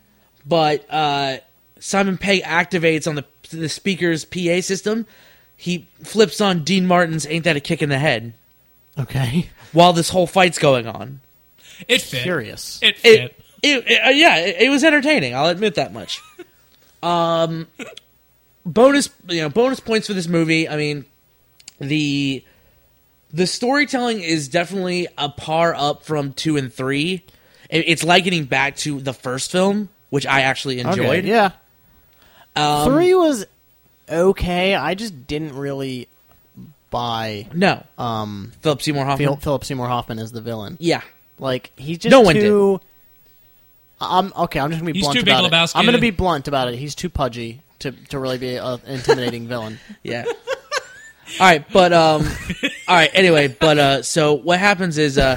but uh, Simon Pegg activates on the, the speaker's P A system. He flips on Dean Martin's Ain't That a Kick in the Head Okay. while this whole fight's going on. It fit. Curious. It fit. It, it, it, uh, yeah, it, it was entertaining. I'll admit that much. Um, bonus, you know, bonus points for this movie. I mean, the the storytelling is definitely a par up from two and three. It, it's like getting back to the first film, which I actually enjoyed. Okay, yeah. Um, Three was okay. I just didn't really buy No, um Philip Seymour Hoffman. Phil, Philip Seymour Hoffman as the villain. Yeah, Like he's just No one too. I'm okay. I'm just gonna be He's blunt too Big about it. Lebowski. I'm gonna be blunt about it. He's too pudgy to to really be an intimidating villain. yeah. All right, but um, all right. Anyway, but uh, so what happens is uh,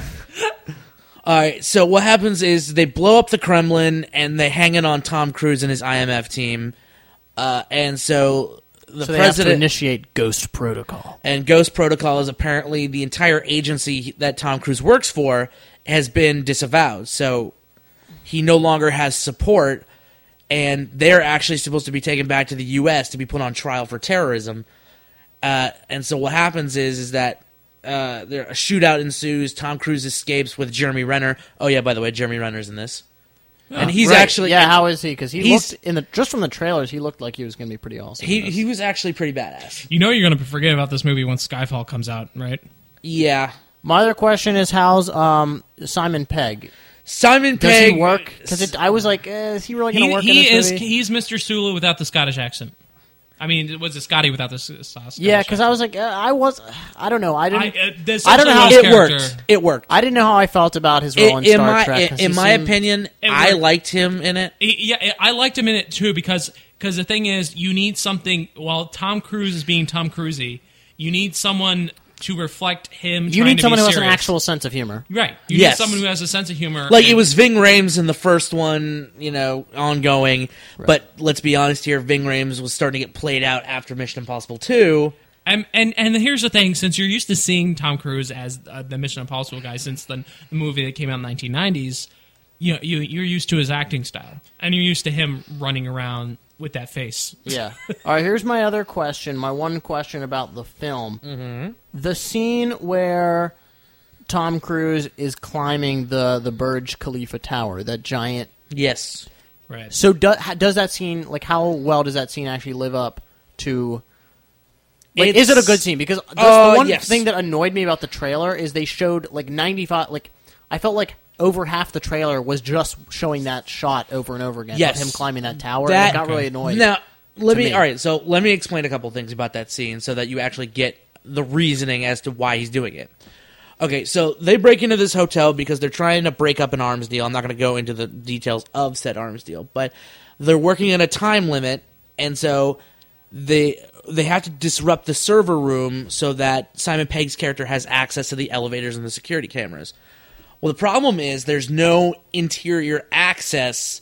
all right. So what happens is they blow up the Kremlin and they hang it on Tom Cruise and his I M F team, uh, and so the So they have to president initiate Ghost Protocol. and Ghost Protocol is apparently the entire agency that Tom Cruise works for has been disavowed. So he no longer has support, and they're actually supposed to be taken back to the U S to be put on trial for terrorism. Uh, and so what happens is is that uh, there a shootout ensues. Tom Cruise escapes with Jeremy Renner. Oh yeah, by the way, Jeremy Renner's in this, and he's Right. actually yeah. How is he? Because he he's- looked in the just from the trailers, he looked like he was gonna be pretty awesome. he in this. he was actually pretty badass. You know you're going to forget about this movie once Skyfall comes out, right? Yeah, My other question is, how's um Simon Pegg? Simon Does Pegg he work? Because I was like, eh, is he really gonna He, work he in this is movie? he's Mister Sulu without the Scottish accent. I mean, was it Scotty without the s- s- Scottish Yeah, because I accent? was like, uh, I was, I don't know, I I, didn't, uh, this I don't know how Sulu's it character- worked. It worked. I didn't know how I felt about his role in, in Star my Trek. in, 'cause in he my seemed- opinion, It I worked. liked him in it. He- Yeah, I liked him in it too because because the thing is, you need something. While Tom Cruise is being Tom Cruisey, you need someone to reflect him. you trying need to someone be who has an serious. actual sense of humor. right. You Yes. need someone who has a sense of humor. Like it and- was Ving Rhames in the first one, you know, ongoing. But let's be honest here, Ving Rhames was starting to get played out after Mission Impossible two. And, and and here's the thing: since you're used to seeing Tom Cruise as uh, the Mission Impossible guy since the, the movie that came out in the nineteen nineties, you know, you you're used to his acting style, and you're used to him running around with that face. Yeah. All right, here's my other question. My one question about the film. Mm-hmm. The scene where Tom Cruise is climbing the, the Burj Khalifa Tower, that giant. Yes. Right. So do, how, does that scene, like, how well does that scene actually live up to... Like, It's- is it a good scene? Because the, Uh, the one yes. thing that annoyed me about the trailer is they showed, like, ninety-five... Like, I felt like over half the trailer was just showing that shot over and over again. Yes. Of him climbing that tower. That- and I got really annoyed. Now, let to me, me. all right, so let me explain a couple things about that scene so that you actually get the reasoning as to why he's doing it. Okay, so they break into this hotel because they're trying to break up an arms deal. I'm not going to go into the details of said arms deal, but they're working in a time limit, and so they they have to disrupt the server room so that Simon Pegg's character has access to the elevators and the security cameras. Well, the problem is there's no interior access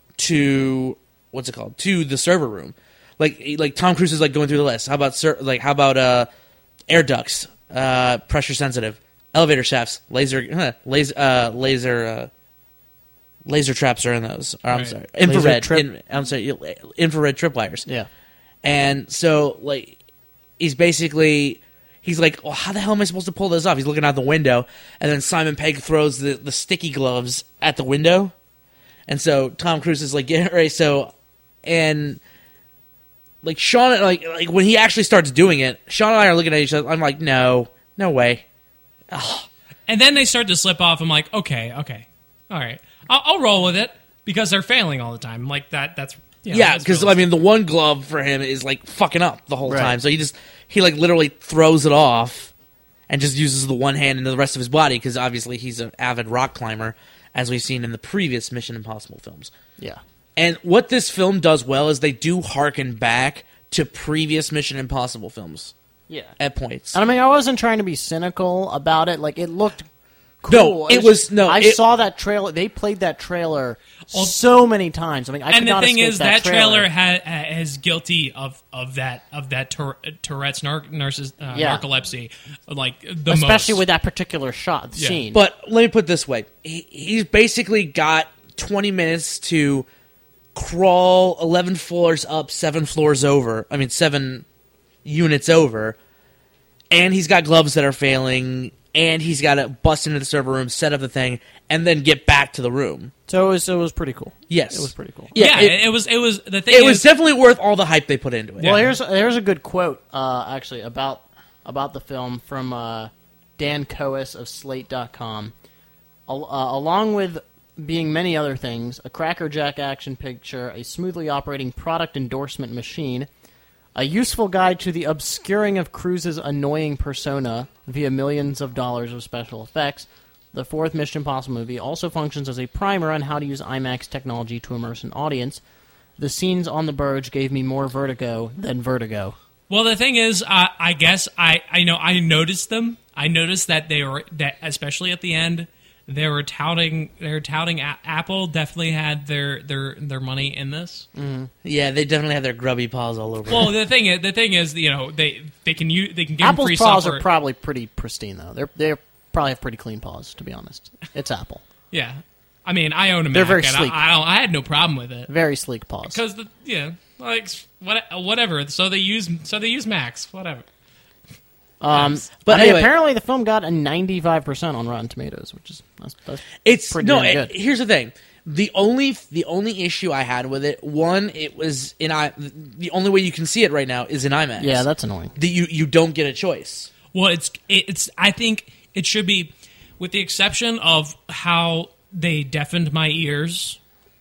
to what's it called to the server room. Like like Tom Cruise is like going through the list. How about ser- like how about uh, air ducts, uh, pressure sensitive, elevator shafts, laser huh, laser uh, laser uh, laser traps are in those. Or, I'm Right. sorry, infrared. Laser trip- in- I'm sorry, infrared tripwires. Yeah. And so, like, he's basically he's like, oh, how the hell am I supposed to pull this off? He's looking out the window, and then Simon Pegg throws the, the sticky gloves at the window. And so Tom Cruise is like, yeah, right, so, and, like, Sean, like, like, when he actually starts doing it, Sean and I are looking at each other, I'm like, no, no way. Ugh. And then they start to slip off. I'm like, okay, okay, all right, I'll, I'll roll with it because they're failing all the time. Like that. That's you know, yeah, because I mean, the one glove for him is like fucking up the whole Right. time. So he just he like literally throws it off and just uses the one hand and the rest of his body because obviously he's an avid rock climber, as we've seen in the previous Mission Impossible films. Yeah. And what this film does well is they do harken back to previous Mission Impossible films. Yeah. At points. And I mean, I wasn't trying to be cynical about it. Like, it looked cool. No, it was- no, I it- saw that trailer. They played that trailer so many times. I mean, I could and the not thing escape is, that, that trailer ha- ha- is guilty of, of that of that Tour- Tourette's nar- narcis- uh, Yeah. narcolepsy, like the especially most. with that particular shot Yeah. scene. But let me put it this way. He, he's basically got twenty minutes to crawl eleven floors up, seven floors over. I mean, seven units over. And he's got gloves that are failing. And he's got to bust into the server room, set up the thing, and then get back to the room. so it was, it was pretty cool. Yes. It was pretty cool. yeah, it- it, it was. It was the thing. It is, was definitely worth all the hype they put into it. Well, Yeah. here's here's a good quote, uh, actually, about about the film from uh, Dan Coas of Slate dot com. Al- uh, along with being many other things, a crackerjack action picture, a smoothly operating product endorsement machine, a useful guide to the obscuring of Cruise's annoying persona via millions of dollars of special effects, the fourth Mission Impossible movie also functions as a primer on how to use IMAX technology to immerse an audience. The scenes on the Burj gave me more vertigo than vertigo. Well, the thing is, uh, I guess I, I know I noticed them. I noticed that they were that, especially at the end, they were touting. They were touting. A- Apple definitely had their their their money in this. Yeah, they definitely have their grubby paws all over Well, it. the thing is, the thing is, you know, they they can use they can give them Apple's free paws software. are probably pretty pristine, though. They're they probably have pretty clean paws, to be honest. It's Apple. yeah, I mean, I own a Mac. They're very and sleek. I, I, don't, I had no problem with it Very sleek paws. because the yeah, like what whatever. So they use so they use Macs, whatever. Um, Yes. but But anyway- apparently the film got a ninety-five percent on Rotten Tomatoes, which is that's, that's It's pretty no. damn It, good. here's the thing: the only the only issue I had with it, one, it was in I. The only way you can see it right now is in IMAX. yeah, that's annoying. the, you you don't get a choice. Well, it's it's. I think it should be, with the exception of how they deafened my ears.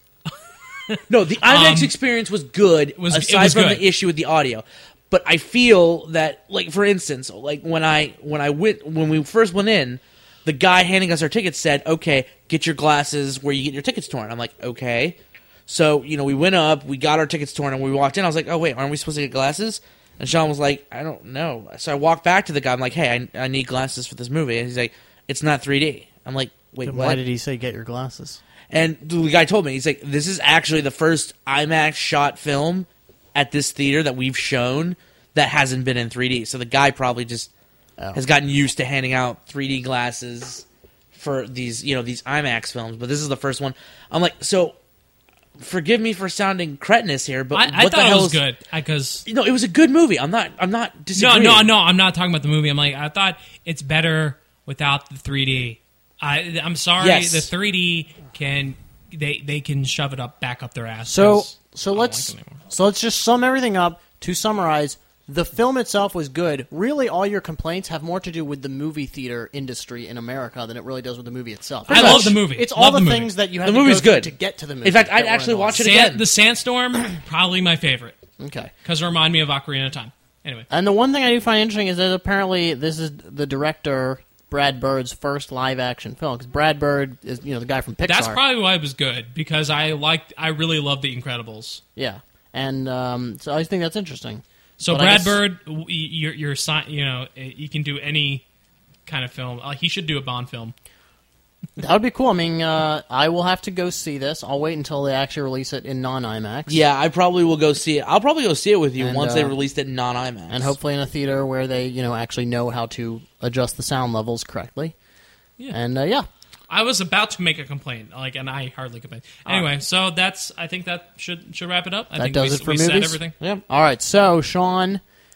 No, the IMAX Um, experience was good. was- it aside was from good. the issue with the audio, but I feel that, like for instance, like when I when I went when we first went in, the guy handing us our tickets said, "Okay, get your glasses where you get your tickets torn." I'm like, "Okay." So you know, we went up, we got our tickets torn, and when we walked in, I was like, "Oh wait, aren't we supposed to get glasses?" And Sean was like, "I don't know." So I walked back to the guy. I'm like, "Hey, I, I need glasses for this movie." And he's like, "It's not three D." I'm like, "Wait, Then what?" why did he say get your glasses? And the guy told me, he's like, this is actually the first IMAX shot film at this theater that we've shown that hasn't been in three D. So the guy probably just Oh. has gotten used to handing out three D glasses for these, you know, these IMAX films. But this is the first one. I'm like, so forgive me for sounding cretinous here, but I, I what the thought it hell was is good because No, it was a good movie. I'm not. I'm not no, disagreeing. no, no. I'm not talking about the movie. I'm like I thought it's better without the three D. I, I'm sorry, Yes. the three D can they they can shove it up back up their ass. So 'cause so I don't let's like it anymore. so let's just sum everything up. To summarize, the film itself was good. Really, all your complaints have more to do with the movie theater industry in America than it really does with the movie itself. I love the movie. It's Love all the the movie. things that you have The to movie's go through good. to get to the movie. In fact, I'd that were actually annoying. watch it Sand, again. the Sandstorm probably my favorite Okay. because it reminded me of Ocarina of Time. Anyway, And the one thing I do find interesting is that apparently this is the director Brad Bird's first live action film, because Brad Bird is, you know, the guy from Pixar. that's probably why it was good because I liked I really loved The Incredibles. Yeah, and um, so I think that's interesting. So But I Brad guess- Bird, w- you're, you're si- you know, you can do any kind of film. Uh, he should do a Bond film. That would be cool. I mean, uh, I will have to go see this. I'll wait until they actually release it in non-IMAX. Yeah, I probably will go see it. I'll probably go see it with you And, once they uh, released it non IMAX. and hopefully in a theater where they, you know, actually know how to adjust the sound levels correctly. Yeah. And uh, yeah, I was about to make a complaint, like, and I hardly complained. Anyway, so that's. I think that should should wrap it up. I that think does we, it for we movies. said everything. Yep. All right. So Sean,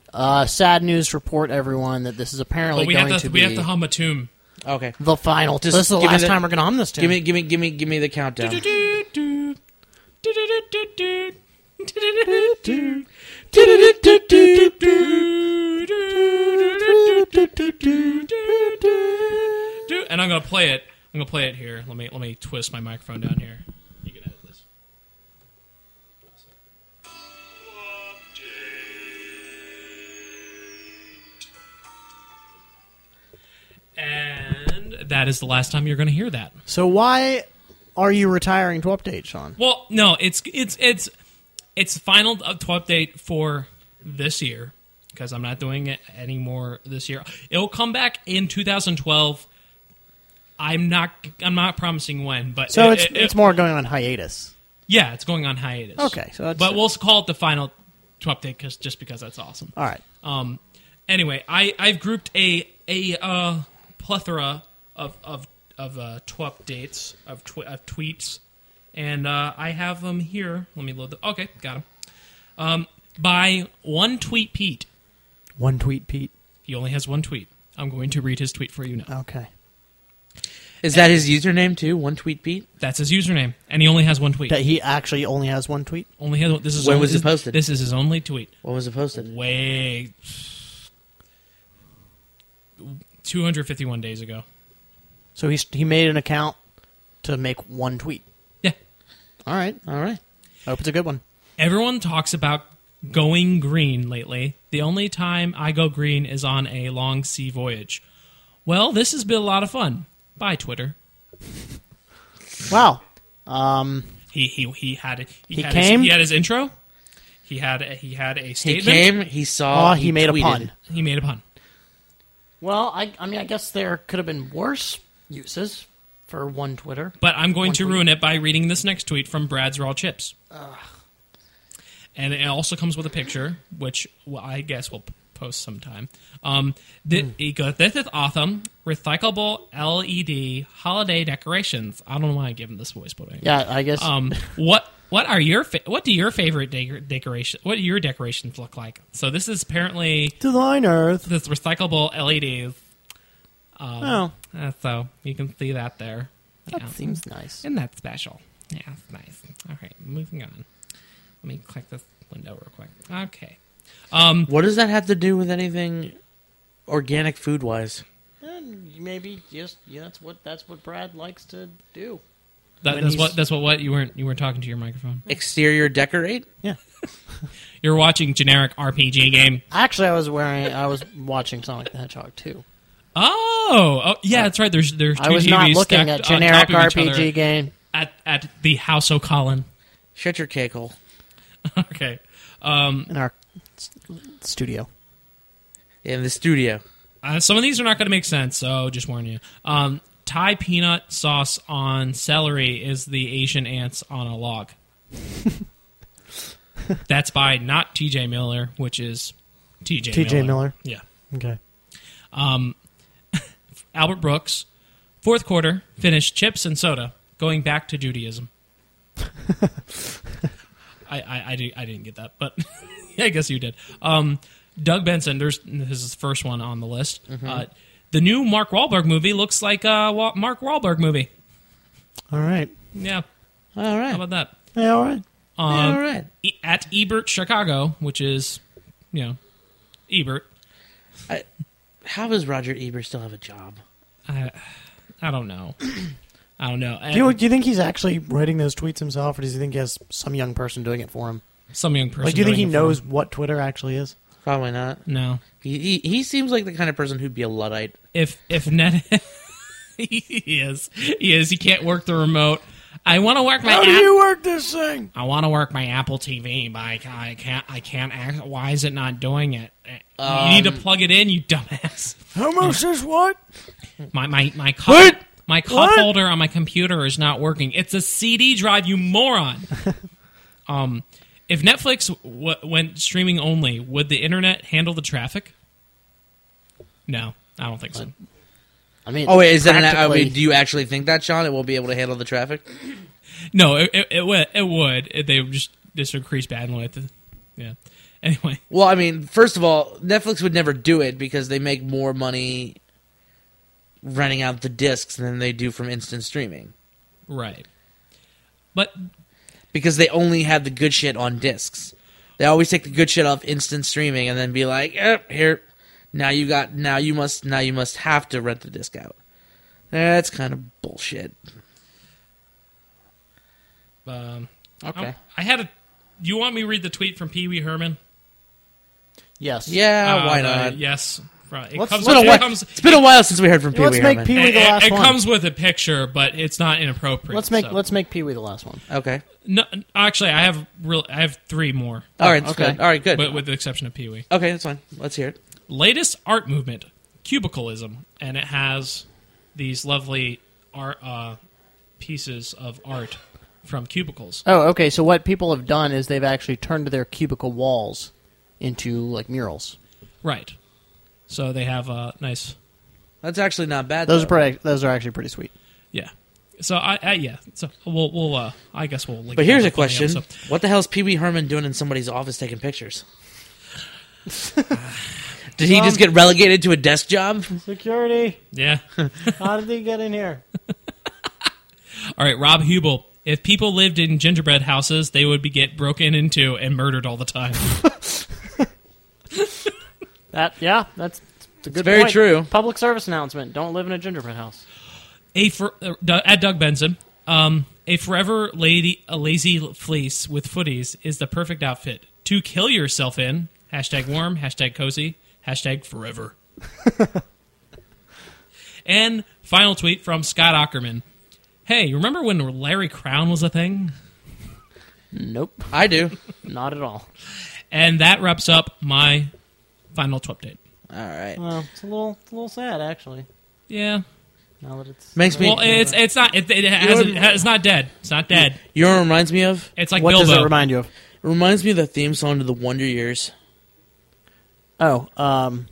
Uh, sad news report, everyone, that this is apparently But we going have to, to we be have to hum a tune. Okay. the final. Just this is the give me last the- time we're going to hum this tune. Give me, give me, give me, give me the countdown. And I'm gonna play it. I'm gonna play it here. Let me let me twist my microphone down here. You can edit this. And that is the last time you're going to hear that. So why are you retiring to update, Sean? Well, no, it's it's it's it's final to update for this year because I'm not doing it anymore this year. It'll come back in two thousand twelve. I'm not I'm not promising when, but So it- it's it- it's it- more going on hiatus. yeah, it's going on hiatus. Okay, so that's but we'll call it the final to update because just because that's awesome. all right. Um, anyway, I I've grouped a a uh, plethora of of of uh, twup dates of, tw- of tweets, and uh, I have them here. Let me load them. Okay, got them. Um, by one tweet, Pete. One tweet, Pete. He only has one tweet. I'm going to read his tweet for you now. Okay. Is that his username too? One tweet Pete. That's his username, and he only has one tweet. That he actually only has one tweet. Only has this is When only, was it this- posted? This is his only tweet. When was it posted? Way two hundred fifty-one days ago. So he's he made an account to make one tweet. Yeah. All right. All right. I hope it's a good one. Everyone talks about going green lately. The only time I go green is on a long sea voyage. Well, this has been a lot of fun. Bye, Twitter. Wow. Um, He he he had he, He had came? His, he had his intro. He had a, he had a He statement. came. He saw. oh, he, made tweeted. a pun. He made a pun. Well, I I mean I guess there could have been worse uses for one Twitter. But I'm going One to tweet. ruin it by reading this next tweet from Brad's Raw Chips. And it also comes with a picture, which well, I guess we'll p- post sometime. Um, th- Hmm. it goes, this is awesome. Recyclable L E D holiday decorations. I don't know why I give him this voice, but anyway. Yeah, I guess. Um, what what are your fa- what do your favorite de- decoration? What do your decorations look like? So this is apparently Design Earth. this recyclable L E Ds. Um, Oh, uh, so you can see that there. that Yeah. seems nice. Isn't that special? Yeah, it's nice. All right, moving on. Let me click this window real quick. Okay. Um, What does that have to do with anything organic food wise? And maybe just yeah, that's what that's what Brad likes to do. that, When that's he's- what. That's what. What you weren't. You weren't talking to your microphone. Exterior decorate? Yeah. You're watching generic R P G game. Actually, I was wearing. I was watching Sonic the Hedgehog too. Oh, oh yeah, that's right. There's there's two I was T Vs not looking stacked at on generic top of each R P G other game. at at the House O'Colin. Shut your cake hole. Okay. Um, in our s- studio. In the studio. uh, some of these are not going to make sense, so just warn you. Um, Thai peanut sauce on celery is the Asian ants on a log. That's by not T J Miller, which is T J T J Miller. Yeah. Okay. Um, Albert Brooks, fourth quarter, finished chips and soda, going back to Judaism. I, I, I, did, I didn't get that, but I guess you did. Um, Doug Benson, there's, this is the first one on the list. Uh, the new Mark Wahlberg movie looks like a Wa- Mark Wahlberg movie. All right. Yeah, All how right. about that? Yeah, all right. Um, All right. E- at Ebert Chicago, which is, you know, Ebert. I, how does Roger Ebert still have a job? I, I don't know. I don't know. Do you, do you think he's actually writing those tweets himself, or does he think he has some young person doing it for him? Some young person. Like, do you think he doing it for knows him. what Twitter actually is? Probably not. No. He, he he seems like the kind of person who'd be a Luddite. If if net he is he is he can't work the remote. I want to work my How do app- you work this thing? I want to work my Apple T V, but I, ca- I can't. I can't. Act, why is it not doing it? you need to plug it in, you dumbass. How much is what? My my my cup, What? my cup What? holder on my computer is not working. It's a C D drive, you moron. um, if Netflix w- went streaming only, would the internet handle the traffic? No, I don't think so. I mean, Oh wait, is that an? I practically- mean, do you actually think that, Sean? It won't be able to handle the traffic? No, it it, it would. It would. It, they would just just increase bandwidth. Yeah. Anyway, Well, I mean, first of all, Netflix would never do it because they make more money renting out the discs than they do from instant streaming. right. But Because they only have the good shit on discs. They always take the good shit off instant streaming and then be like, eh, here, now you got, now you must, now you must have to rent the disc out. That's kind of bullshit. um, Okay. I, I had a. You want me to read the tweet from Pee Wee Herman? Yes. Yeah, Uh, why uh, not? yes. Right. It Let's- comes It's been, a with- while, it comes, it's been a while since we heard from Pee Let's Wee make Herman. Pee Wee it, the last it one. comes with a picture, but it's not inappropriate. Let's make so. let's make Pee Wee the last one. Okay. No, actually, I have real. I have three more, All right, that's okay. good. All right, good. but with the exception of Pee Wee. Okay, that's fine. Let's hear it. Latest art movement, cubicalism, and it has these lovely art uh, pieces of art from cubicles. Oh, okay. So what people have done is they've actually turned their cubicle walls into like murals. Right. So they have a nice. That's actually not bad. Those though. are pretty. Those are actually pretty sweet. Yeah. So I, I yeah. So we'll we'll uh, I guess we'll. Link But here's that a up on the question: episode. what the hell is Pee Wee Herman doing in somebody's office taking pictures? Did he just get relegated to a desk job? Security. Yeah. How did he get in here? All right, Rob Hubel. If people lived in gingerbread houses, they would be get broken into and murdered all the time. That yeah, that's, that's a good. very point. true. Public service announcement: don't live in a gingerbread house. A for, uh, Du- at Doug Benson, um, a forever lady, a lazy fleece with footies is the perfect outfit to kill yourself in. Hashtag warm. Hashtag cozy. Hashtag forever. And final tweet from Scott Ackerman. Hey, remember when Larry Crown was a thing? Nope, I do. not at all. And that wraps up my final tweet update. All right. Well, it's a little, it's a little sad actually. Yeah. Now that it's Makes me- Well, it's it's not it, it hasn't, it's not dead. It's not dead. You know what it reminds me of? It's like what Bilbo. does it remind you of? It reminds me of the theme song to the Wonder Years. Oh, um,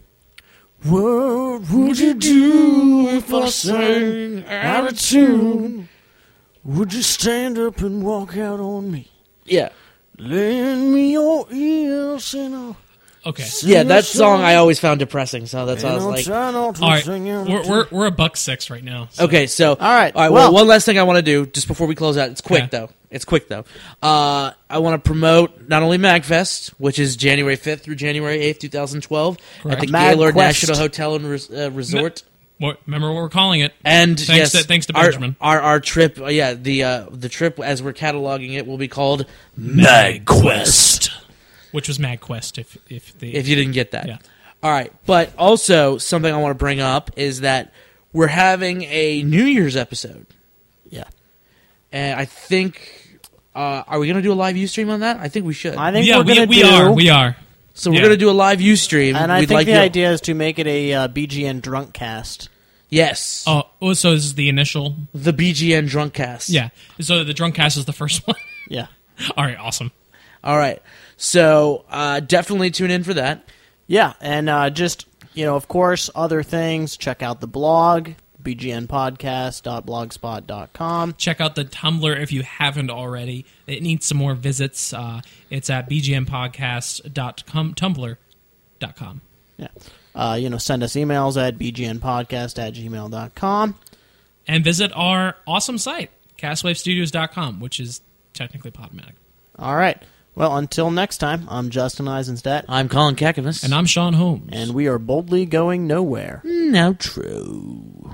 what would you do if I sang out of tune? Would you stand up and walk out on me? Yeah. Lend me your ears and I'll Okay. Yeah, that song I always found depressing, so that's why I was like... try not to All right. sing out of We're, tune. we're we're a buck six right now. so- Okay, so... All right, All right, well- well, one last thing I want to do, just before we close out. It's quick, Okay. though. It's quick, though. Uh, I want to promote not only MagFest, which is January fifth through January eighth, twenty twelve, at the Correct. Gaylord MagQuest. National Hotel and Res- uh, Resort. What, remember what we're calling it? And Thanks yes, to- thanks to our- Benjamin. Our, our trip, uh, yeah, the uh, the trip as we're cataloging it will be called MagQuest, which was MagQuest. If if the if you didn't get that. Yeah. All right. But also, something I want to bring up is that we're having a New Year's episode. Yeah. And I think, uh, are we going to do a live Ustream on that? I think we should. I think yeah, we're we, gonna we do, are we are. so we're yeah. going to do a live Ustream. and I We'd think like the you- idea is to make it a uh, B G N drunk cast. Yes. Oh, oh, so this is the initial. The B G N Drunkcast. Yeah. So the drunk cast is the first one. Yeah. All right. Awesome. All right. So uh, definitely tune in for that. Yeah, and uh, just, you know, of course, other things, check out the blog, b g n podcast dot blogspot dot com. Check out the Tumblr if you haven't already. It needs some more visits. Uh, it's at b g m podcast dot tumblr dot com. Yeah. Uh, you know, send us emails at b g n podcast at gmail dot com. And visit our awesome site, castwave studios dot com, which is technically Podomatic. All right. Well, until next time, I'm Justin Eisenstadt, I'm Colin Kakavas. And I'm Sean Holmes. and we are boldly going nowhere. now true.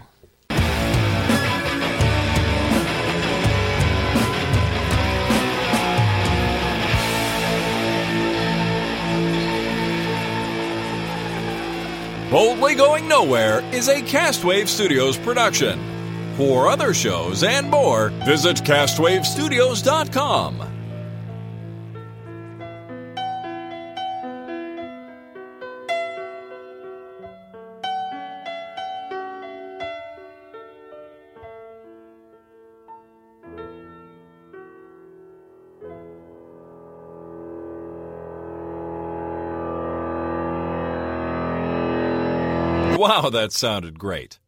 Boldly Going Nowhere is a Castwave Studios production. For other shows and more, visit castwave studios dot com. Wow, that sounded great.